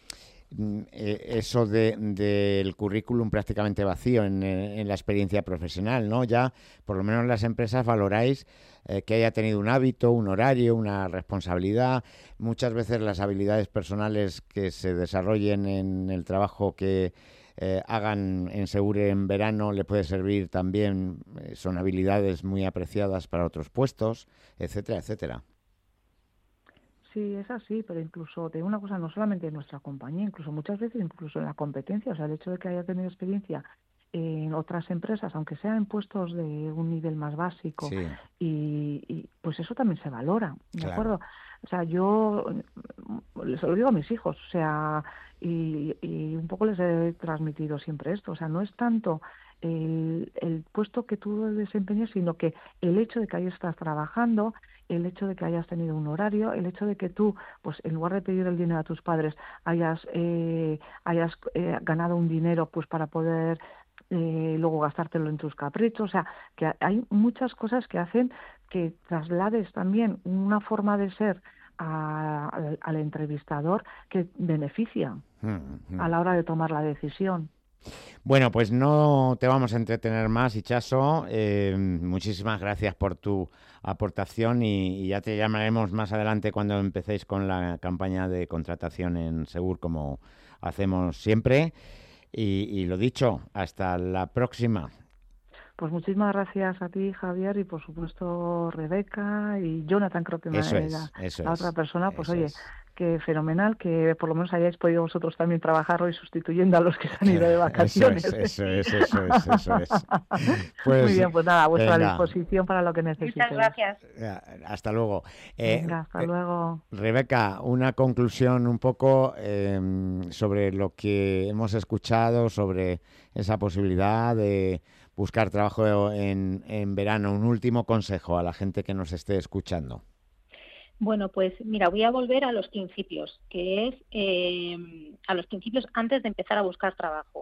eso de, del currículum prácticamente vacío en, en la experiencia profesional, ¿no? Ya, por lo menos las empresas valoráis eh, que haya tenido un hábito, un horario, una responsabilidad. Muchas veces las habilidades personales que se desarrollen en el trabajo que eh, hagan en Segure en verano le puede servir también, eh, son habilidades muy apreciadas para otros puestos, etcétera, etcétera. Sí, es así, pero incluso te digo una cosa, no solamente en nuestra compañía, incluso muchas veces, incluso en la competencia, o sea, el hecho de que haya tenido experiencia en otras empresas, aunque sea en puestos de un nivel más básico, sí. y, y pues eso también se valora, ¿de claro. acuerdo? O sea, yo les lo digo a mis hijos, o sea, y, y un poco les he transmitido siempre esto, o sea, no es tanto el, el puesto que tú desempeñas, sino que el hecho de que ahí estás trabajando, el hecho de que hayas tenido un horario, el hecho de que tú, pues en lugar de pedir el dinero a tus padres, hayas eh, hayas eh, ganado un dinero pues para poder eh, luego gastártelo en tus caprichos, o sea, que hay muchas cosas que hacen que traslades también una forma de ser a, al, al entrevistador que beneficia mm-hmm. a la hora de tomar la decisión. Bueno, pues no te vamos a entretener más, Itxaso. Eh, muchísimas gracias por tu aportación y, y ya te llamaremos más adelante cuando empecéis con la campaña de contratación en Segur, como hacemos siempre. Y, y lo dicho, hasta la próxima. Pues muchísimas gracias a ti, Javier, y por supuesto Rebeca y Jonathan, creo que me Eso es, la, eso la es, otra persona. Pues eso oye, es. que fenomenal, que por lo menos hayáis podido vosotros también trabajar hoy sustituyendo a los que se han ido de vacaciones. Eso es, eso es, eso es, eso es. Pues, muy bien, pues nada, a vuestra venga. disposición para lo que necesitéis. Muchas gracias. Hasta luego. Eh, Venga, hasta eh, luego. Rebeca, una conclusión un poco eh, sobre lo que hemos escuchado, sobre esa posibilidad de buscar trabajo en, en verano. Un último consejo a la gente que nos esté escuchando. Bueno, pues mira, voy a volver a los principios, que es eh, a los principios antes de empezar a buscar trabajo.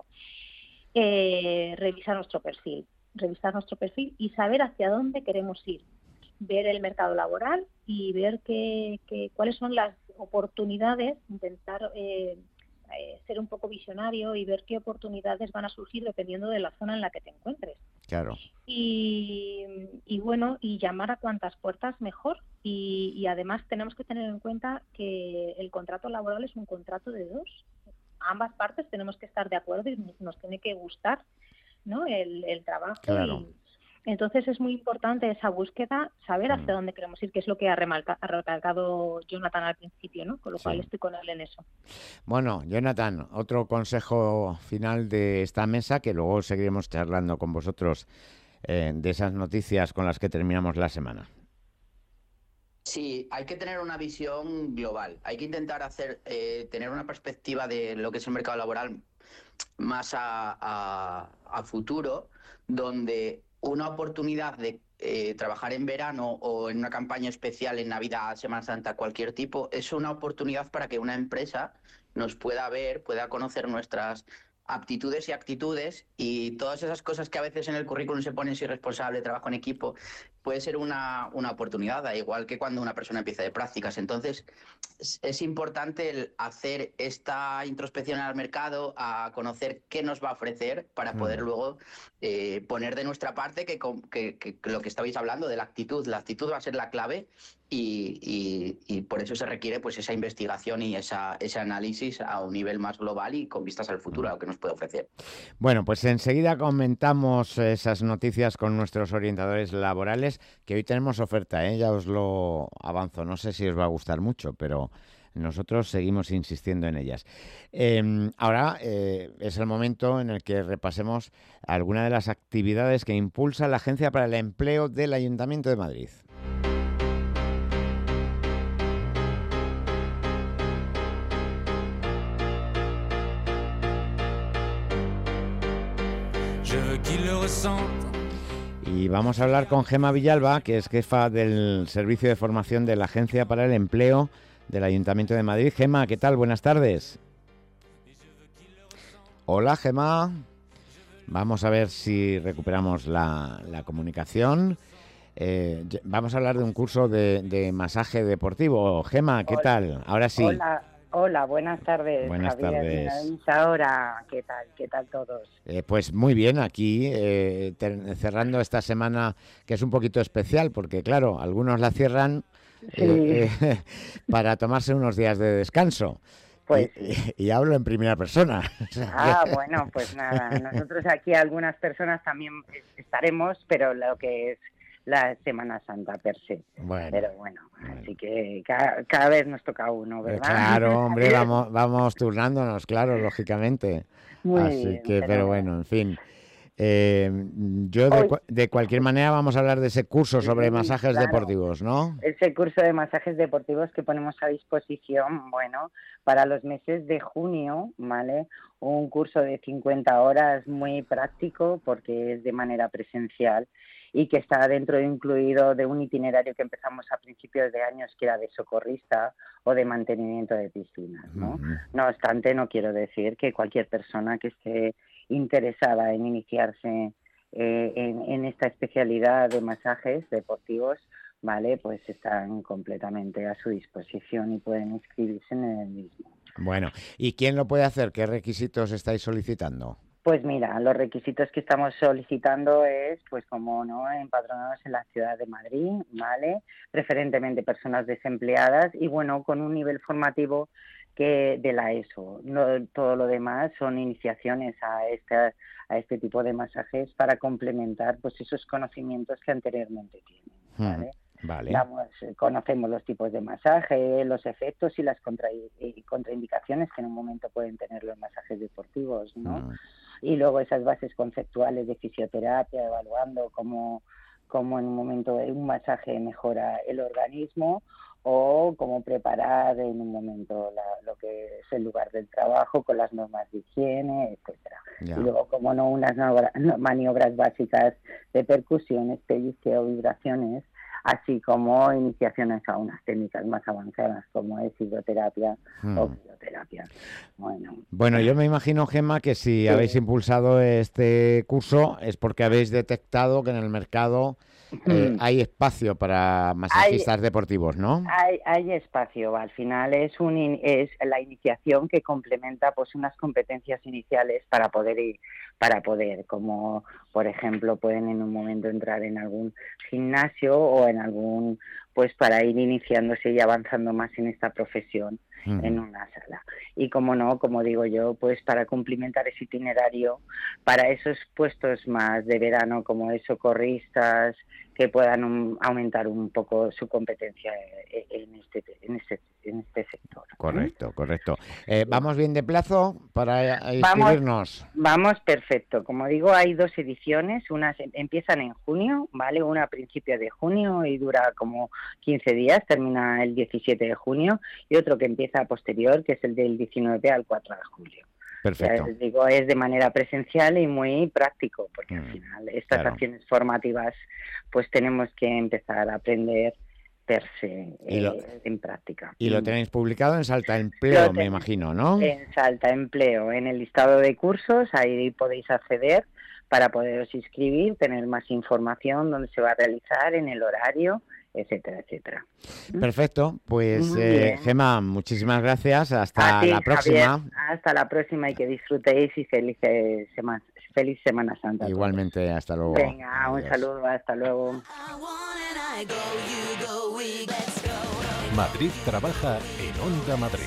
Eh, revisar nuestro perfil, revisar nuestro perfil y saber hacia dónde queremos ir. Ver el mercado laboral y ver qué, qué, cuáles son las oportunidades, intentar eh, eh, ser un poco visionario y ver qué oportunidades van a surgir dependiendo de la zona en la que te encuentres. Claro. Y, y bueno, y llamar a cuantas puertas mejor. Y, y además tenemos que tener en cuenta que el contrato laboral es un contrato de dos. Ambas partes tenemos que estar de acuerdo y nos tiene que gustar, ¿no?, el, el trabajo. Claro. Y, entonces es muy importante esa búsqueda, saber hacia Mm. dónde queremos ir, que es lo que ha, remarca, ha recalcado Jonathan al principio, ¿no? Con lo Sí. cual estoy con él en eso. Bueno, Jonathan, otro consejo final de esta mesa, que luego seguiremos charlando con vosotros eh, de esas noticias con las que terminamos la semana. Sí, hay que tener una visión global. Hay que intentar hacer eh, tener una perspectiva de lo que es el mercado laboral más a, a, a futuro, donde una oportunidad de eh, trabajar en verano o en una campaña especial en Navidad, Semana Santa, cualquier tipo, es una oportunidad para que una empresa nos pueda ver, pueda conocer nuestras aptitudes y actitudes, y todas esas cosas que a veces en el currículum se ponen, soy responsable, trabajo en equipo, puede ser una, una oportunidad, da igual que cuando una persona empieza de prácticas. Entonces es, es importante el hacer esta introspección al mercado, a conocer qué nos va a ofrecer para poder Mm. luego eh, poner de nuestra parte que, que, que, que lo que estabais hablando de la actitud, la actitud va a ser la clave. Y, y, y por eso se requiere pues esa investigación y esa, ese análisis a un nivel más global y con vistas al futuro, a lo que nos puede ofrecer. Bueno, pues enseguida comentamos esas noticias con nuestros orientadores laborales, que hoy tenemos oferta, ¿eh? Ya os lo avanzo, no sé si os va a gustar mucho, pero nosotros seguimos insistiendo en ellas. Eh, ahora eh, es el momento en el que repasemos algunas de las actividades que impulsa la Agencia para el Empleo del Ayuntamiento de Madrid. Y vamos a hablar con Gemma Villalba, que es jefa del Servicio de Formación de la Agencia para el Empleo del Ayuntamiento de Madrid. Gemma, ¿qué tal? Buenas tardes. Hola, Gemma. Vamos a ver si recuperamos la, la comunicación. Eh, vamos a hablar de un curso de, de masaje deportivo. Gemma, ¿qué Hola. tal? Ahora sí. Hola, hola, buenas tardes. Buenas Javier, tardes. Ahora, ¿qué tal? ¿Qué tal todos? Eh, pues muy bien, aquí eh, ter- cerrando esta semana que es un poquito especial, porque claro, algunos la cierran eh, Sí. eh, para tomarse unos días de descanso. Pues y, y, y hablo en primera persona. O sea Ah, que- bueno, pues nada, nosotros aquí algunas personas también estaremos, pero lo que es la Semana Santa per se. Bueno, Pero bueno, así que cada, cada vez nos toca uno, Eh, ¿verdad? Claro, hombre, vamos, vamos turnándonos, claro, lógicamente. Muy Así bien, que, pero pero bueno, en fin. Eh, yo de, Hoy- cua- de cualquier manera vamos a hablar de ese curso sobre Sí, masajes claro. deportivos, ¿no? Ese curso de masajes deportivos que ponemos a disposición, bueno, para los meses de junio, ¿vale? Un curso de cincuenta horas muy práctico porque es de manera presencial y que está dentro incluido de un itinerario que empezamos a principios de años que era de socorrista o de mantenimiento de piscinas, ¿no? Ujú. No obstante, no quiero decir que cualquier persona que esté interesada en iniciarse eh, en, en esta especialidad de masajes deportivos, vale, pues están completamente a su disposición y pueden inscribirse en el mismo. Bueno, ¿y quién lo puede hacer? ¿Qué requisitos estáis solicitando? Pues mira, los requisitos que estamos solicitando es, pues como no, empadronados en la ciudad de Madrid, ¿vale? Preferentemente personas desempleadas y bueno, con un nivel formativo que de la ESO. No, todo lo demás son iniciaciones a esta, a este tipo de masajes para complementar pues esos conocimientos que anteriormente tienen, ¿vale? Mm, vale. Damos, conocemos los tipos de masaje, los efectos y las contra, y contraindicaciones que en un momento pueden tener los masajes deportivos, ¿no? Mm. Y luego esas bases conceptuales de fisioterapia, evaluando cómo, cómo en un momento un masaje mejora el organismo, o cómo preparar en un momento la, lo que es el lugar del trabajo con las normas de higiene, etcétera. Y luego, como no, unas maniobras básicas de percusiones, pellizqueo, vibraciones, así como iniciaciones a unas técnicas más avanzadas como es hidroterapia hmm. o crioterapia. Bueno, bueno, yo me imagino, Gemma, que si sí. habéis impulsado este curso es porque habéis detectado que en el mercado eh, hmm. hay espacio para masajistas hay, deportivos, ¿no? Hay, hay espacio. Al final es, un, es la iniciación que complementa pues unas competencias iniciales para poder ir, para poder, como por ejemplo pueden en un momento entrar en algún gimnasio o en algún, pues para ir iniciándose y avanzando más en esta profesión uh-huh. en una sala. Y como no, como digo yo, pues para cumplimentar ese itinerario, para esos puestos más de verano como es socorristas, que puedan un, aumentar un poco su competencia en este, en este, en este sector. Correcto, ¿eh? correcto. Eh, ¿Vamos bien de plazo para inscribirnos? Vamos, vamos perfecto. Como digo, hay dos ediciones. Unas empiezan en junio, ¿vale? Una a principios de junio y dura como quince días, termina el diecisiete de junio, y otro que empieza a posterior, que es el del diecinueve al cuatro de julio. Perfecto. Ya les digo, es de manera presencial y muy práctico, porque mm, al final estas claro. acciones formativas pues tenemos que empezar a aprender per se eh, lo, en práctica. Y lo tenéis publicado en Salta Empleo, me imagino, ¿no? En Salta Empleo, en el listado de cursos, ahí podéis acceder para poderos inscribir, tener más información, dónde se va a realizar, en el horario, etcétera, etcétera. Perfecto, pues eh, Gemma, muchísimas gracias, hasta ti, la próxima. Javier, hasta la próxima y que disfrutéis y felices sema, feliz Semana Santa. Igualmente, hasta luego. Venga, Adiós. Un saludo, hasta luego. Madrid trabaja en Onda Madrid.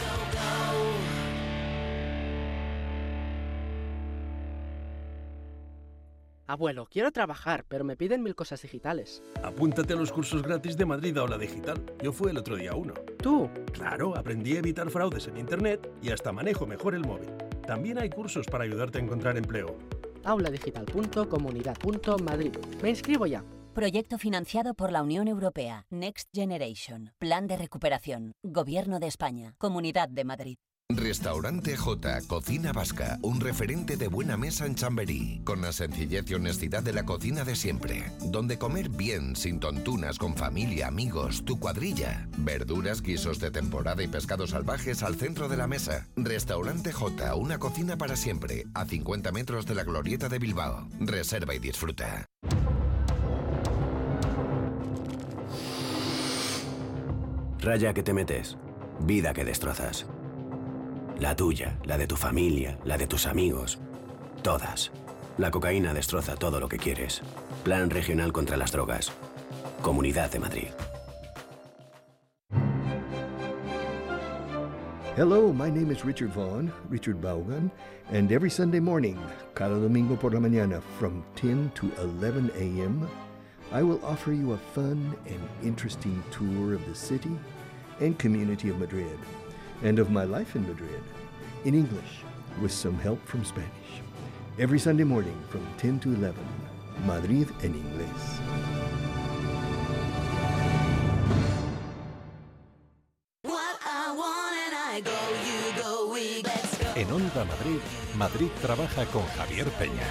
Abuelo, quiero trabajar, pero me piden mil cosas digitales. Apúntate a los cursos gratis de Madrid Aula Digital. Yo fui el otro día a uno. ¿Tú? Claro, aprendí a evitar fraudes en Internet y hasta manejo mejor el móvil. También hay cursos para ayudarte a encontrar empleo. auladigital punto comunidad punto madrid. Me inscribo ya. Proyecto financiado por la Unión Europea. Next Generation. Plan de recuperación. Gobierno de España. Comunidad de Madrid. Restaurante J, Cocina Vasca, un referente de buena mesa en Chamberí, con la sencillez y honestidad de la cocina de siempre, donde comer bien, sin tontunas, con familia, amigos, tu cuadrilla, verduras, guisos de temporada y pescados salvajes al centro de la mesa. Restaurante J, una cocina para siempre, a cincuenta metros de la Glorieta de Bilbao. Reserva y disfruta. Raya que te metes, vida que destrozas. La tuya, la de tu familia, la de tus amigos. Todas. La cocaína destroza todo lo que quieres. Plan Regional contra las Drogas. Comunidad de Madrid. Hello, my name is Richard Vaughn, Richard Vaughan, and every Sunday morning, cada domingo por la mañana, from ten to eleven a.m., I will offer you a fun and interesting tour of the city and community of Madrid, and of my life in Madrid, in English, with some help from Spanish. Every Sunday morning from ten to eleven, Madrid en inglés. En Onda Madrid, Madrid trabaja con Javier Peña.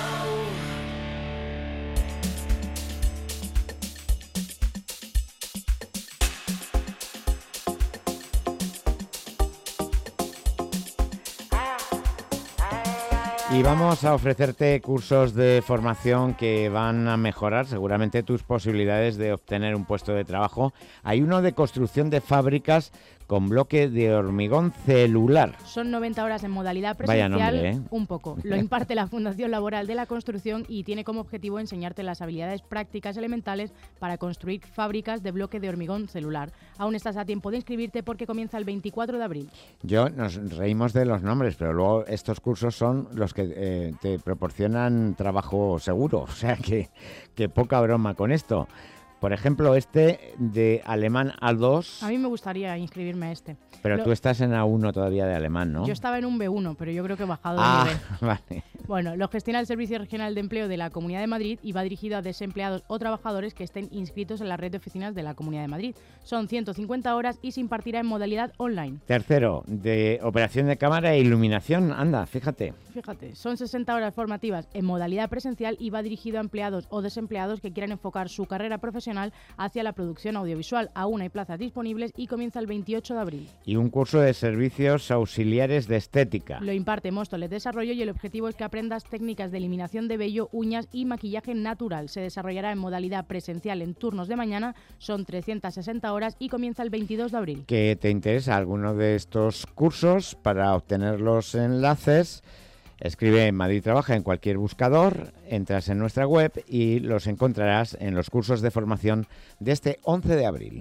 Y vamos a ofrecerte cursos de formación que van a mejorar seguramente tus posibilidades de obtener un puesto de trabajo. Hay uno de construcción de fábricas con bloque de hormigón celular. Son noventa horas en modalidad Vaya presencial, nombre, ¿eh? un poco. Lo imparte la Fundación Laboral de la Construcción y tiene como objetivo enseñarte las habilidades prácticas elementales para construir fábricas de bloque de hormigón celular. Aún estás a tiempo de inscribirte porque comienza el veinticuatro de abril. Yo nos reímos de los nombres, pero luego estos cursos son los que eh, te proporcionan trabajo seguro, o sea que, que poca broma con esto. Por ejemplo, este de alemán A dos. A mí me gustaría inscribirme a este. Pero Lo... tú estás en A uno todavía de alemán, ¿no? Yo estaba en un B uno, pero yo creo que he bajado ah, de nivel. Vale. Bueno, lo gestiona el Servicio Regional de Empleo de la Comunidad de Madrid y va dirigido a desempleados o trabajadores que estén inscritos en la red de oficinas de la Comunidad de Madrid. Son ciento cincuenta horas y se impartirá en modalidad online. Tercero, de operación de cámara e iluminación. Anda, fíjate. Fíjate, son sesenta horas formativas en modalidad presencial y va dirigido a empleados o desempleados que quieran enfocar su carrera profesional hacia la producción audiovisual. Aún hay plazas disponibles y comienza el veintiocho de abril. Y un curso de servicios auxiliares de estética. Lo imparte Móstoles Desarrollo y el objetivo es que aprendas técnicas de eliminación de vello, uñas y maquillaje natural. Se desarrollará en modalidad presencial en turnos de mañana, son trescientas sesenta horas y comienza el veintidós de abril. ¿Que te interesa alguno de estos cursos? Para obtener los enlaces, escribe Madrid Trabaja en cualquier buscador, entras en nuestra web y los encontrarás en los cursos de formación de este once de abril.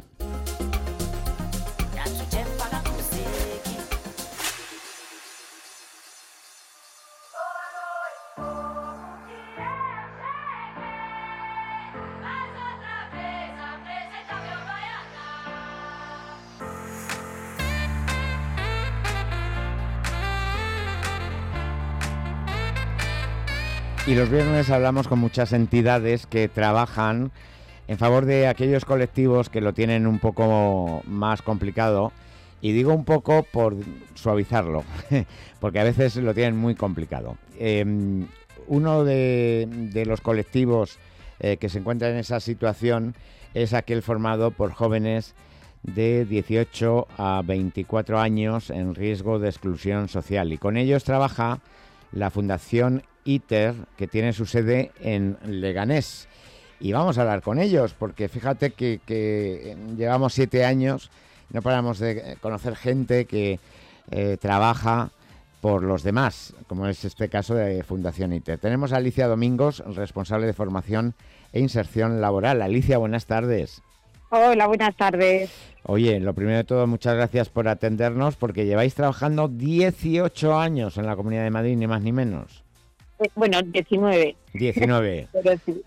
Y los viernes hablamos con muchas entidades que trabajan en favor de aquellos colectivos que lo tienen un poco más complicado. Y digo un poco por suavizarlo, porque a veces lo tienen muy complicado. Eh, uno de, de los colectivos eh, que se encuentra en esa situación es aquel formado por jóvenes de dieciocho a veinticuatro años en riesgo de exclusión social. Y con ellos trabaja la Fundación ITER, que tiene su sede en Leganés. Y vamos a hablar con ellos, porque fíjate que, que llevamos siete años, no paramos de conocer gente que eh, trabaja por los demás, como es este caso de Fundación ITER. Tenemos a Alicia Domingos, responsable de formación e inserción laboral. Alicia, buenas tardes. Hola, buenas tardes. Oye, lo primero de todo, muchas gracias por atendernos, porque lleváis trabajando dieciocho años en la Comunidad de Madrid, ni más ni menos. Eh, bueno, diecinueve. diecinueve. Pero sí.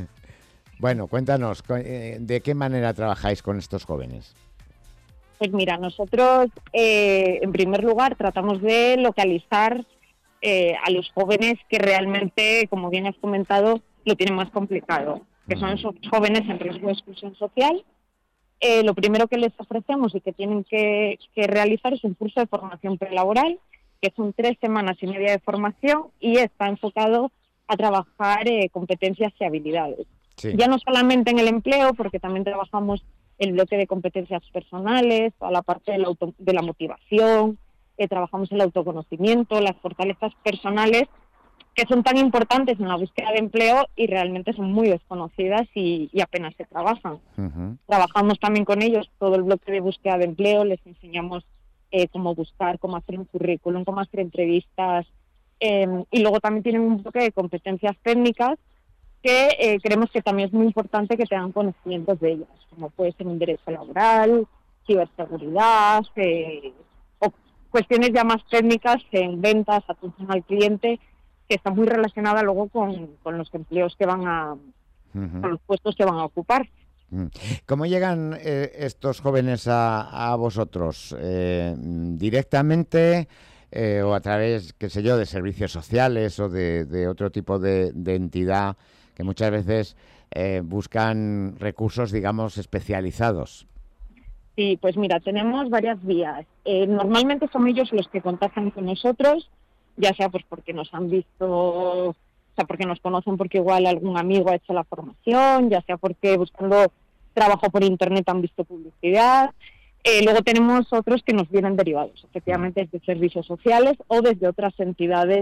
Bueno, cuéntanos, ¿de qué manera trabajáis con estos jóvenes? Pues mira, nosotros eh, en primer lugar tratamos de localizar eh, a los jóvenes que realmente, como bien has comentado, lo tienen más complicado, que son esos jóvenes en riesgo de exclusión social. Eh, lo primero que les ofrecemos y que tienen que, que realizar es un curso de formación prelaboral, que son tres semanas y media de formación y está enfocado a trabajar eh, competencias y habilidades. Sí. Ya no solamente en el empleo, porque también trabajamos el bloque de competencias personales, toda la parte de la, auto, de la motivación, eh, trabajamos el autoconocimiento, las fortalezas personales, que son tan importantes en la búsqueda de empleo y realmente son muy desconocidas y, y apenas se trabajan. Uh-huh. Trabajamos también con ellos todo el bloque de búsqueda de empleo, les enseñamos eh, cómo buscar, cómo hacer un currículum, cómo hacer entrevistas, eh, y luego también tienen un bloque de competencias técnicas que eh, creemos que también es muy importante que tengan conocimientos de ellas, como puede ser un derecho laboral, ciberseguridad, eh, o cuestiones ya más técnicas en ventas, atención al cliente, que está muy relacionada luego con, con los empleos que van a, uh-huh. con los puestos que van a ocupar. ¿Cómo llegan eh, estos jóvenes a, a vosotros? Eh, ¿Directamente eh, o a través, qué sé yo, de servicios sociales o de, de otro tipo de, de entidad que muchas veces eh, buscan recursos, digamos, especializados? Sí, pues mira, tenemos varias vías. Eh, normalmente son ellos los que contactan con nosotros, ya sea pues porque nos han visto, o sea, porque nos conocen porque igual algún amigo ha hecho la formación, ya sea porque buscando trabajo por internet han visto publicidad. Eh, luego tenemos otros que nos vienen derivados, efectivamente, desde servicios sociales o desde otras entidades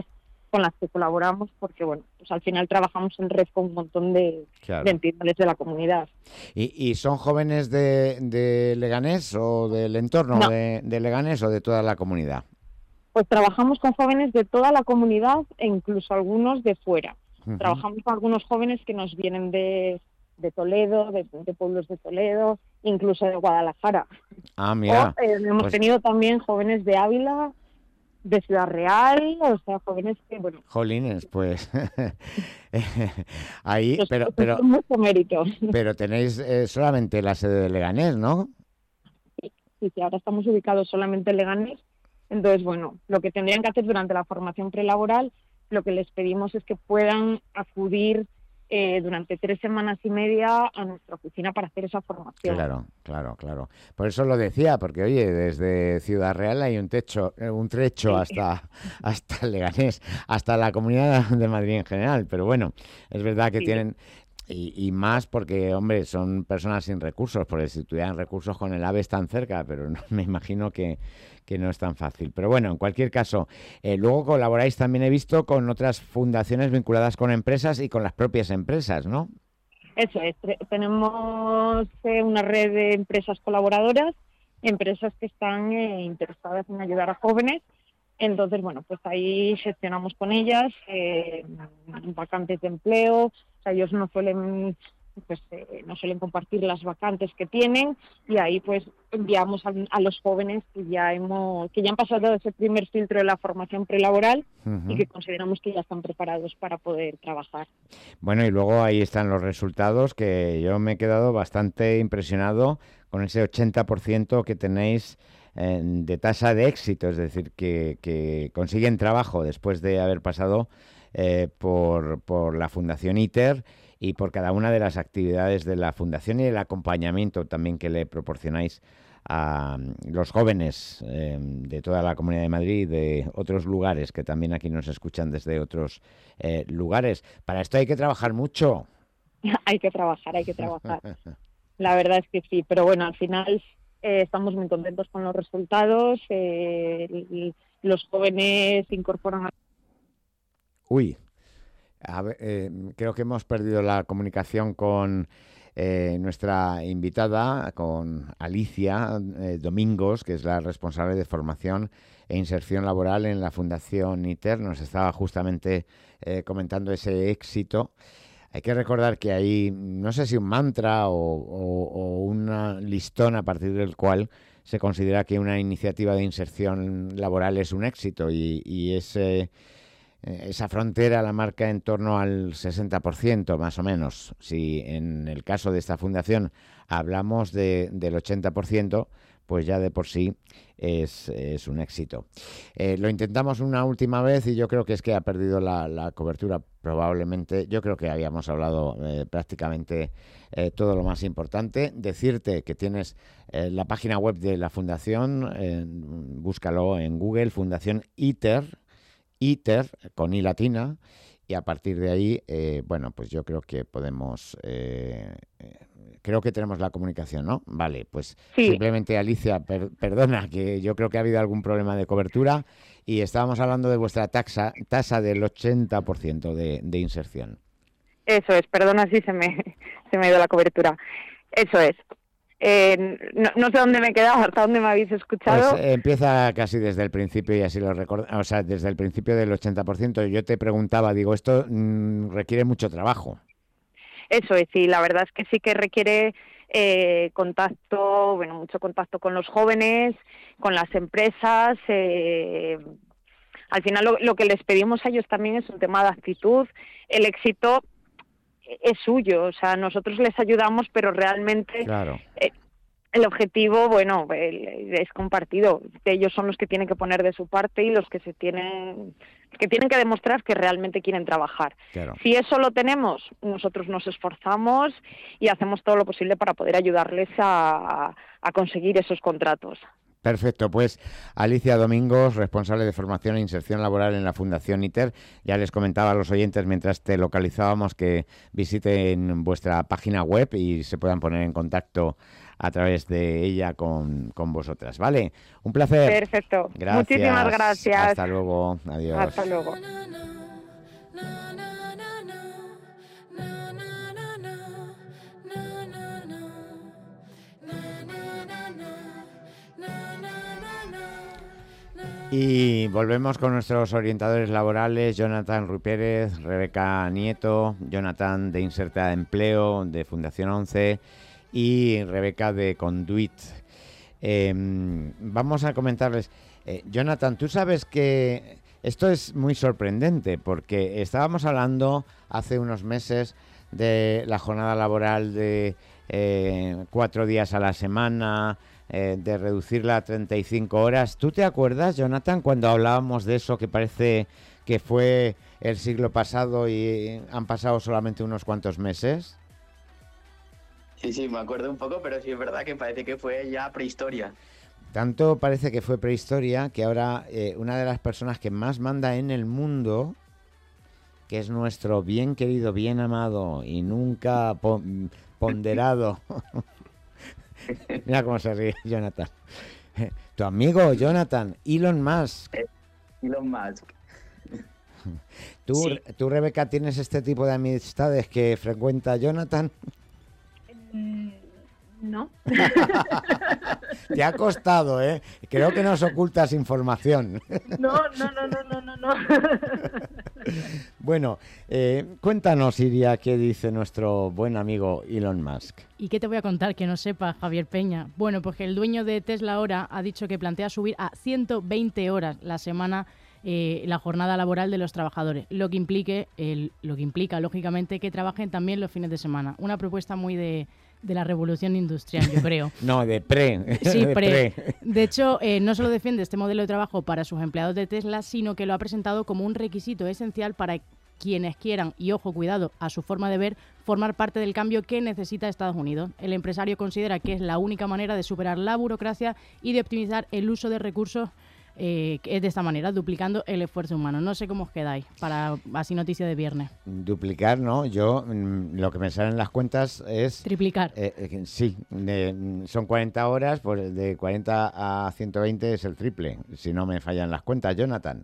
con las que colaboramos, porque bueno, pues al final trabajamos en red con un montón de, Claro. de entidades de la comunidad. ¿Y, y son jóvenes de, de Leganés o del entorno No. de, de Leganés o de toda la comunidad? Pues trabajamos con jóvenes de toda la comunidad e incluso algunos de fuera. Ujú. Trabajamos con algunos jóvenes que nos vienen de, de Toledo, de, de pueblos de Toledo, incluso de Guadalajara. Ah, mira. O, eh, hemos pues, tenido también jóvenes de Ávila, de Ciudad Real, o sea, jóvenes que, bueno, jolines, pues ahí, pues, pero, pues pero, con mucho mérito. pero tenéis eh, solamente la sede de Leganés, ¿no? Sí, sí, ahora estamos ubicados solamente en Leganés. Entonces, bueno, lo que tendrían que hacer durante la formación prelaboral, lo que les pedimos es que puedan acudir eh, durante tres semanas y media a nuestra oficina para hacer esa formación. Claro, claro, claro. Por eso lo decía, porque oye, desde Ciudad Real hay un techo, eh, un trecho hasta, hasta Leganés, hasta la Comunidad de Madrid en general. Pero bueno, es verdad que Sí. tienen, y, y más porque, hombre, son personas sin recursos, porque si tuvieran recursos con el AVE están cerca, pero no, me imagino que, que no es tan fácil. Pero bueno, en cualquier caso, eh, luego colaboráis también, he visto, con otras fundaciones vinculadas con empresas y con las propias empresas, ¿no? Eso es, tre- tenemos eh, una red de empresas colaboradoras, empresas que están eh, interesadas en ayudar a jóvenes. Entonces, bueno, pues ahí gestionamos con ellas eh, vacantes de empleo. O sea, ellos no suelen, pues, eh, no suelen compartir las vacantes que tienen y ahí pues enviamos a, a los jóvenes que ya hemos, que ya han pasado ese primer filtro de la formación prelaboral Ujú. y que consideramos que ya están preparados para poder trabajar. Bueno, y luego ahí están los resultados, que yo me he quedado bastante impresionado con ese ochenta por ciento que tenéis eh, de tasa de éxito, es decir, que, que consiguen trabajo después de haber pasado eh, por, por la Fundación ITER y por cada una de las actividades de la Fundación y el acompañamiento también que le proporcionáis a los jóvenes eh, de toda la Comunidad de Madrid y de otros lugares, que también aquí nos escuchan desde otros eh, lugares. Para esto hay que trabajar mucho. Hay que trabajar, hay que trabajar. La verdad es que sí, pero bueno, al final eh, estamos muy contentos con los resultados. Eh, y los jóvenes se incorporan a... Uy, a ver, eh, creo que hemos perdido la comunicación con eh, nuestra invitada, con Alicia eh, Domingos, que es la responsable de formación e inserción laboral en la Fundación ITER. Nos estaba justamente eh, comentando ese éxito. Hay que recordar que hay, no sé si un mantra o, o, o una listón a partir del cual se considera que una iniciativa de inserción laboral es un éxito y, y ese, esa frontera la marca en torno al sesenta por ciento más o menos. Si en el caso de esta fundación hablamos de, del ochenta por ciento, pues ya de por sí es, es un éxito. Eh, lo intentamos una última vez y yo creo que es que ha perdido la, la cobertura probablemente. Yo creo que habíamos hablado eh, prácticamente eh, todo lo más importante. Decirte que tienes eh, la página web de la fundación, eh, búscalo en Google, Fundación ITER, ITER con I latina, y a partir de ahí, eh, bueno, pues yo creo que podemos... Eh, eh, Creo que tenemos la comunicación, ¿no? Vale, pues Sí. simplemente, Alicia, per- perdona, que yo creo que ha habido algún problema de cobertura y estábamos hablando de vuestra taxa, tasa del ochenta por ciento de, de inserción. Eso es, perdona si se me, se me ha ido la cobertura. Eso es. Eh, no, no sé dónde me he quedado, hasta dónde me habéis escuchado. Pues eh, empieza casi desde el principio y así lo recuerdo, o sea, desde el principio del ochenta por ciento. Yo te preguntaba, digo, esto mm, requiere mucho trabajo. Eso es, sí, la verdad es que sí que requiere eh, contacto, bueno, mucho contacto con los jóvenes, con las empresas. Eh, al final lo, lo que les pedimos a ellos también es un tema de actitud. El éxito es suyo, o sea, nosotros les ayudamos, pero realmente Claro. eh, el objetivo, bueno, el- es compartido. Ellos son los que tienen que poner de su parte y los que se tienen que tienen que demostrar que realmente quieren trabajar. Claro. Si eso lo tenemos, nosotros nos esforzamos y hacemos todo lo posible para poder ayudarles a, a conseguir esos contratos. Perfecto, pues Alicia Domingos, responsable de formación e inserción laboral en la Fundación ITER, ya les comentaba a los oyentes mientras te localizábamos que visiten vuestra página web y se puedan poner en contacto a través de ella con, con vosotras, ¿vale? Un placer. Perfecto. Gracias. Muchísimas gracias. Hasta luego. Adiós. Hasta luego. Y volvemos con nuestros orientadores laborales, Jonathan Ruiz Pérez, Rebeca Nieto, Jonathan de Inserta Empleo, de Fundación once y Rebeca de Conduit. Eh, vamos a comentarles, eh, Jonathan, tú sabes que esto es muy sorprendente porque estábamos hablando hace unos meses de la jornada laboral de eh, cuatro días a la semana, Eh, de reducirla a treinta y cinco horas. ¿Tú te acuerdas, Jonathan, cuando hablábamos de eso, que parece que fue el siglo pasado y han pasado solamente unos cuantos meses? Sí, sí, me acuerdo un poco, pero sí es verdad que parece que fue ya prehistoria. Tanto parece que fue prehistoria que ahora eh, una de las personas que más manda en el mundo, que es nuestro bien querido, bien amado y nunca po- ponderado... Mira cómo se ríe Jonathan. Tu amigo Jonathan, Elon Musk. Elon Musk. ¿Tú, Sí. ¿Tú, Rebeca, tienes este tipo de amistades que frecuenta Jonathan? No. Te ha costado, ¿eh? Creo que nos ocultas información. No, no, no, no, no, no, no. Bueno, eh, cuéntanos, Iria, qué dice nuestro buen amigo Elon Musk. ¿Y qué te voy a contar que no sepa, Javier Peña? Bueno, pues que el dueño de Tesla ahora ha dicho que plantea subir a ciento veinte horas la semana eh, la jornada laboral de los trabajadores, lo que implique el, lo que implica, lógicamente, que trabajen también los fines de semana. Una propuesta muy de, de la revolución industrial, yo creo. No, de pre. Sí, de pre. De hecho, eh, no solo defiende este modelo de trabajo para sus empleados de Tesla, sino que lo ha presentado como un requisito esencial para quienes quieran, y ojo, cuidado, a su forma de ver, formar parte del cambio que necesita Estados Unidos. El empresario considera que es la única manera de superar la burocracia y de optimizar el uso de recursos, eh, que es de esta manera, duplicando el esfuerzo humano. No sé cómo os quedáis, para así noticia de viernes. Duplicar, ¿no? Yo, mm, lo que me salen las cuentas es... Triplicar. Eh, eh, sí, de, mm, son cuarenta horas, pues de cuarenta a ciento veinte es el triple, si no me fallan las cuentas, Jonathan.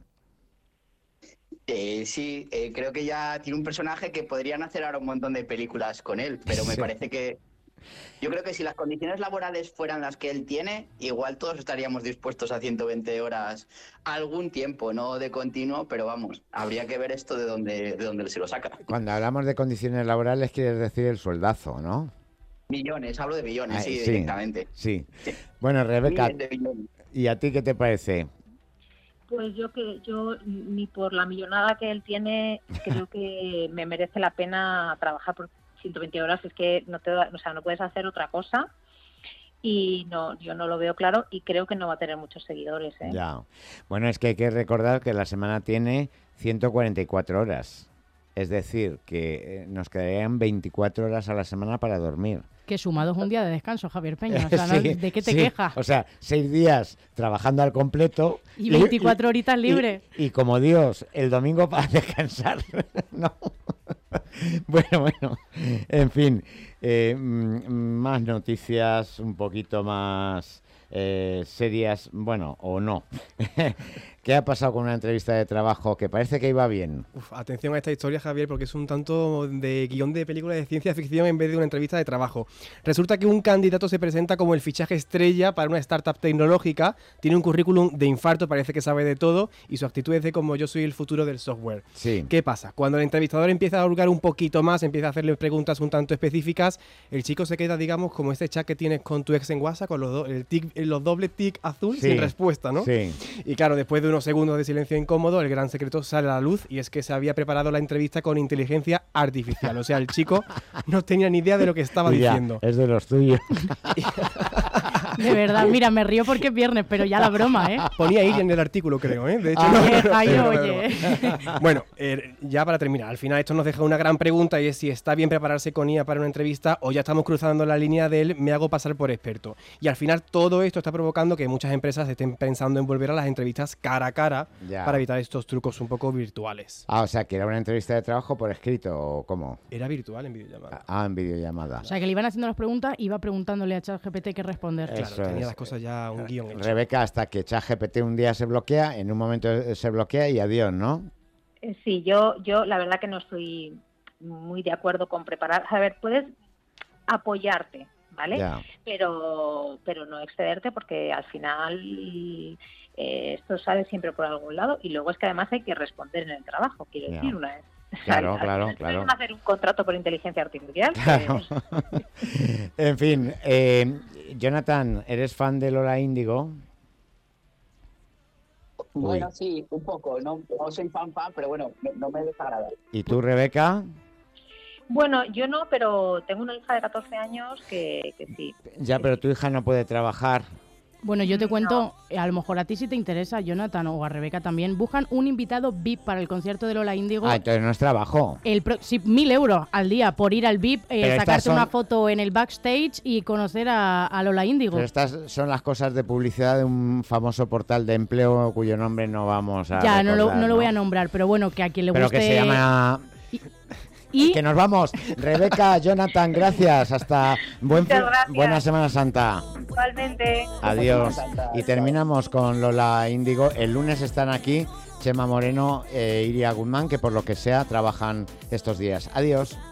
Eh, sí, eh, creo que ya tiene un personaje que podrían hacer ahora un montón de películas con él, pero me Sí. parece que... Yo creo que si las condiciones laborales fueran las que él tiene, igual todos estaríamos dispuestos a ciento veinte horas algún tiempo, no de continuo, pero vamos, habría que ver esto de dónde, de dónde se lo saca. Cuando hablamos de condiciones laborales, quieres decir el sueldazo, ¿no? Millones, hablo de millones, Ay, sí, sí, directamente. Sí. Bueno, Rebeca, Miles de millones. ¿y a ti qué te parece? Pues yo que yo ni por la millonada que él tiene creo que me merece la pena trabajar por ciento veinte horas. Es que no te da, o sea, no puedes hacer otra cosa y no, yo no lo veo claro y creo que no va a tener muchos seguidores, ¿eh? Ya. Bueno, es que hay que recordar que la semana tiene ciento cuarenta y cuatro horas. Es decir, que eh, nos quedarían veinticuatro horas a la semana para dormir. Que sumado es un día de descanso, Javier Peña. O sea, ¿no? Sí, ¿de qué te sí. quejas? O sea, seis días trabajando al completo. Y veinticuatro horitas libres. Y, y como Dios, el domingo para descansar. No. Bueno, bueno. En fin, eh, mm, más noticias un poquito más eh, serias, bueno, o no. ¿Qué ha pasado con una entrevista de trabajo que parece que iba bien? Uf, atención a esta historia, Javier, porque es un tanto de guión de película de ciencia ficción en vez de una entrevista de trabajo. Resulta que un candidato se presenta como el fichaje estrella para una startup tecnológica, tiene un currículum de infarto, parece que sabe de todo, y su actitud es de como yo soy el futuro del software. Sí. ¿Qué pasa? Cuando el entrevistador empieza a hurgar un poquito más, empieza a hacerle preguntas un tanto específicas, el chico se queda, digamos, como este chat que tienes con tu ex en WhatsApp, con los, do el tic, los doble tic azul Sí. sin respuesta, ¿no? Sí. Y claro, después de unos segundos de silencio incómodo, el gran secreto sale a la luz y es que se había preparado la entrevista con inteligencia artificial. O sea, el chico no tenía ni idea de lo que estaba Ya, diciendo. es de los tuyos. De verdad, mira, me río porque es viernes, pero ya la broma, ¿eh? Ponía ir en el artículo, creo, ¿eh? De hecho, ah, no, oye, no, Jairo, no, no, oye. no. Bueno, eh, ya para terminar, al final esto nos deja una gran pregunta y es si está bien prepararse con I A para una entrevista o ya estamos cruzando la línea del me hago pasar por experto. Y al final todo esto está provocando que muchas empresas estén pensando en volver a las entrevistas cara a cara ya. para evitar estos trucos un poco virtuales. Ah, o sea, que era una entrevista de trabajo por escrito o cómo. Era virtual en videollamada. Ah, en videollamada. O sea, que le iban haciendo las preguntas y iba preguntándole a ChatGPT qué responder. Claro, Eso tenía es. las cosas ya un guión hecho. Rebeca, hasta que ChatGPT un día se bloquea, en un momento se bloquea y adiós, ¿no? Sí, yo, yo la verdad que no estoy muy de acuerdo con preparar. A ver, puedes apoyarte, ¿vale? Ya. Pero, pero no excederte porque al final eh, esto sale siempre por algún lado y luego es que además hay que responder en el trabajo, quiero Ya. decir, una vez. Claro, O sea, claro, no claro. pueden hacer un contrato por inteligencia artificial. Claro. Pues, En fin, eh, Jonathan, ¿eres fan de Lola Índigo? Bueno, sí, un poco. No, no soy fan fan, pero bueno, no, no me desagrada. ¿Y tú, Rebeca? bueno, yo no, pero tengo una hija de catorce años que, que sí. Ya, pero tu hija no puede trabajar. Bueno, yo te cuento, eh, a lo mejor a ti si te interesa, Jonathan, o a Rebeca también, buscan un invitado V I P para el concierto de Lola Índigo. Ah, entonces no es trabajo. El pro- sí, mil euros al día por ir al V I P, eh, Pero estas sacarte son- una foto en el backstage y conocer a, a Lola Índigo. Pero estas son las cosas de publicidad de un famoso portal de empleo cuyo nombre no vamos a Ya, no lo, recordar, no lo voy a nombrar, pero bueno, que a quien le Pero guste... que se llama... Y... Que nos vamos. Rebeca, Jonathan, gracias. Hasta buen Muchas fi- gracias. buena Semana Santa. Igualmente. Adiós. Y terminamos con Lola Índigo. El lunes están aquí Chema Moreno e Iria Guzmán, que por lo que sea trabajan estos días. Adiós.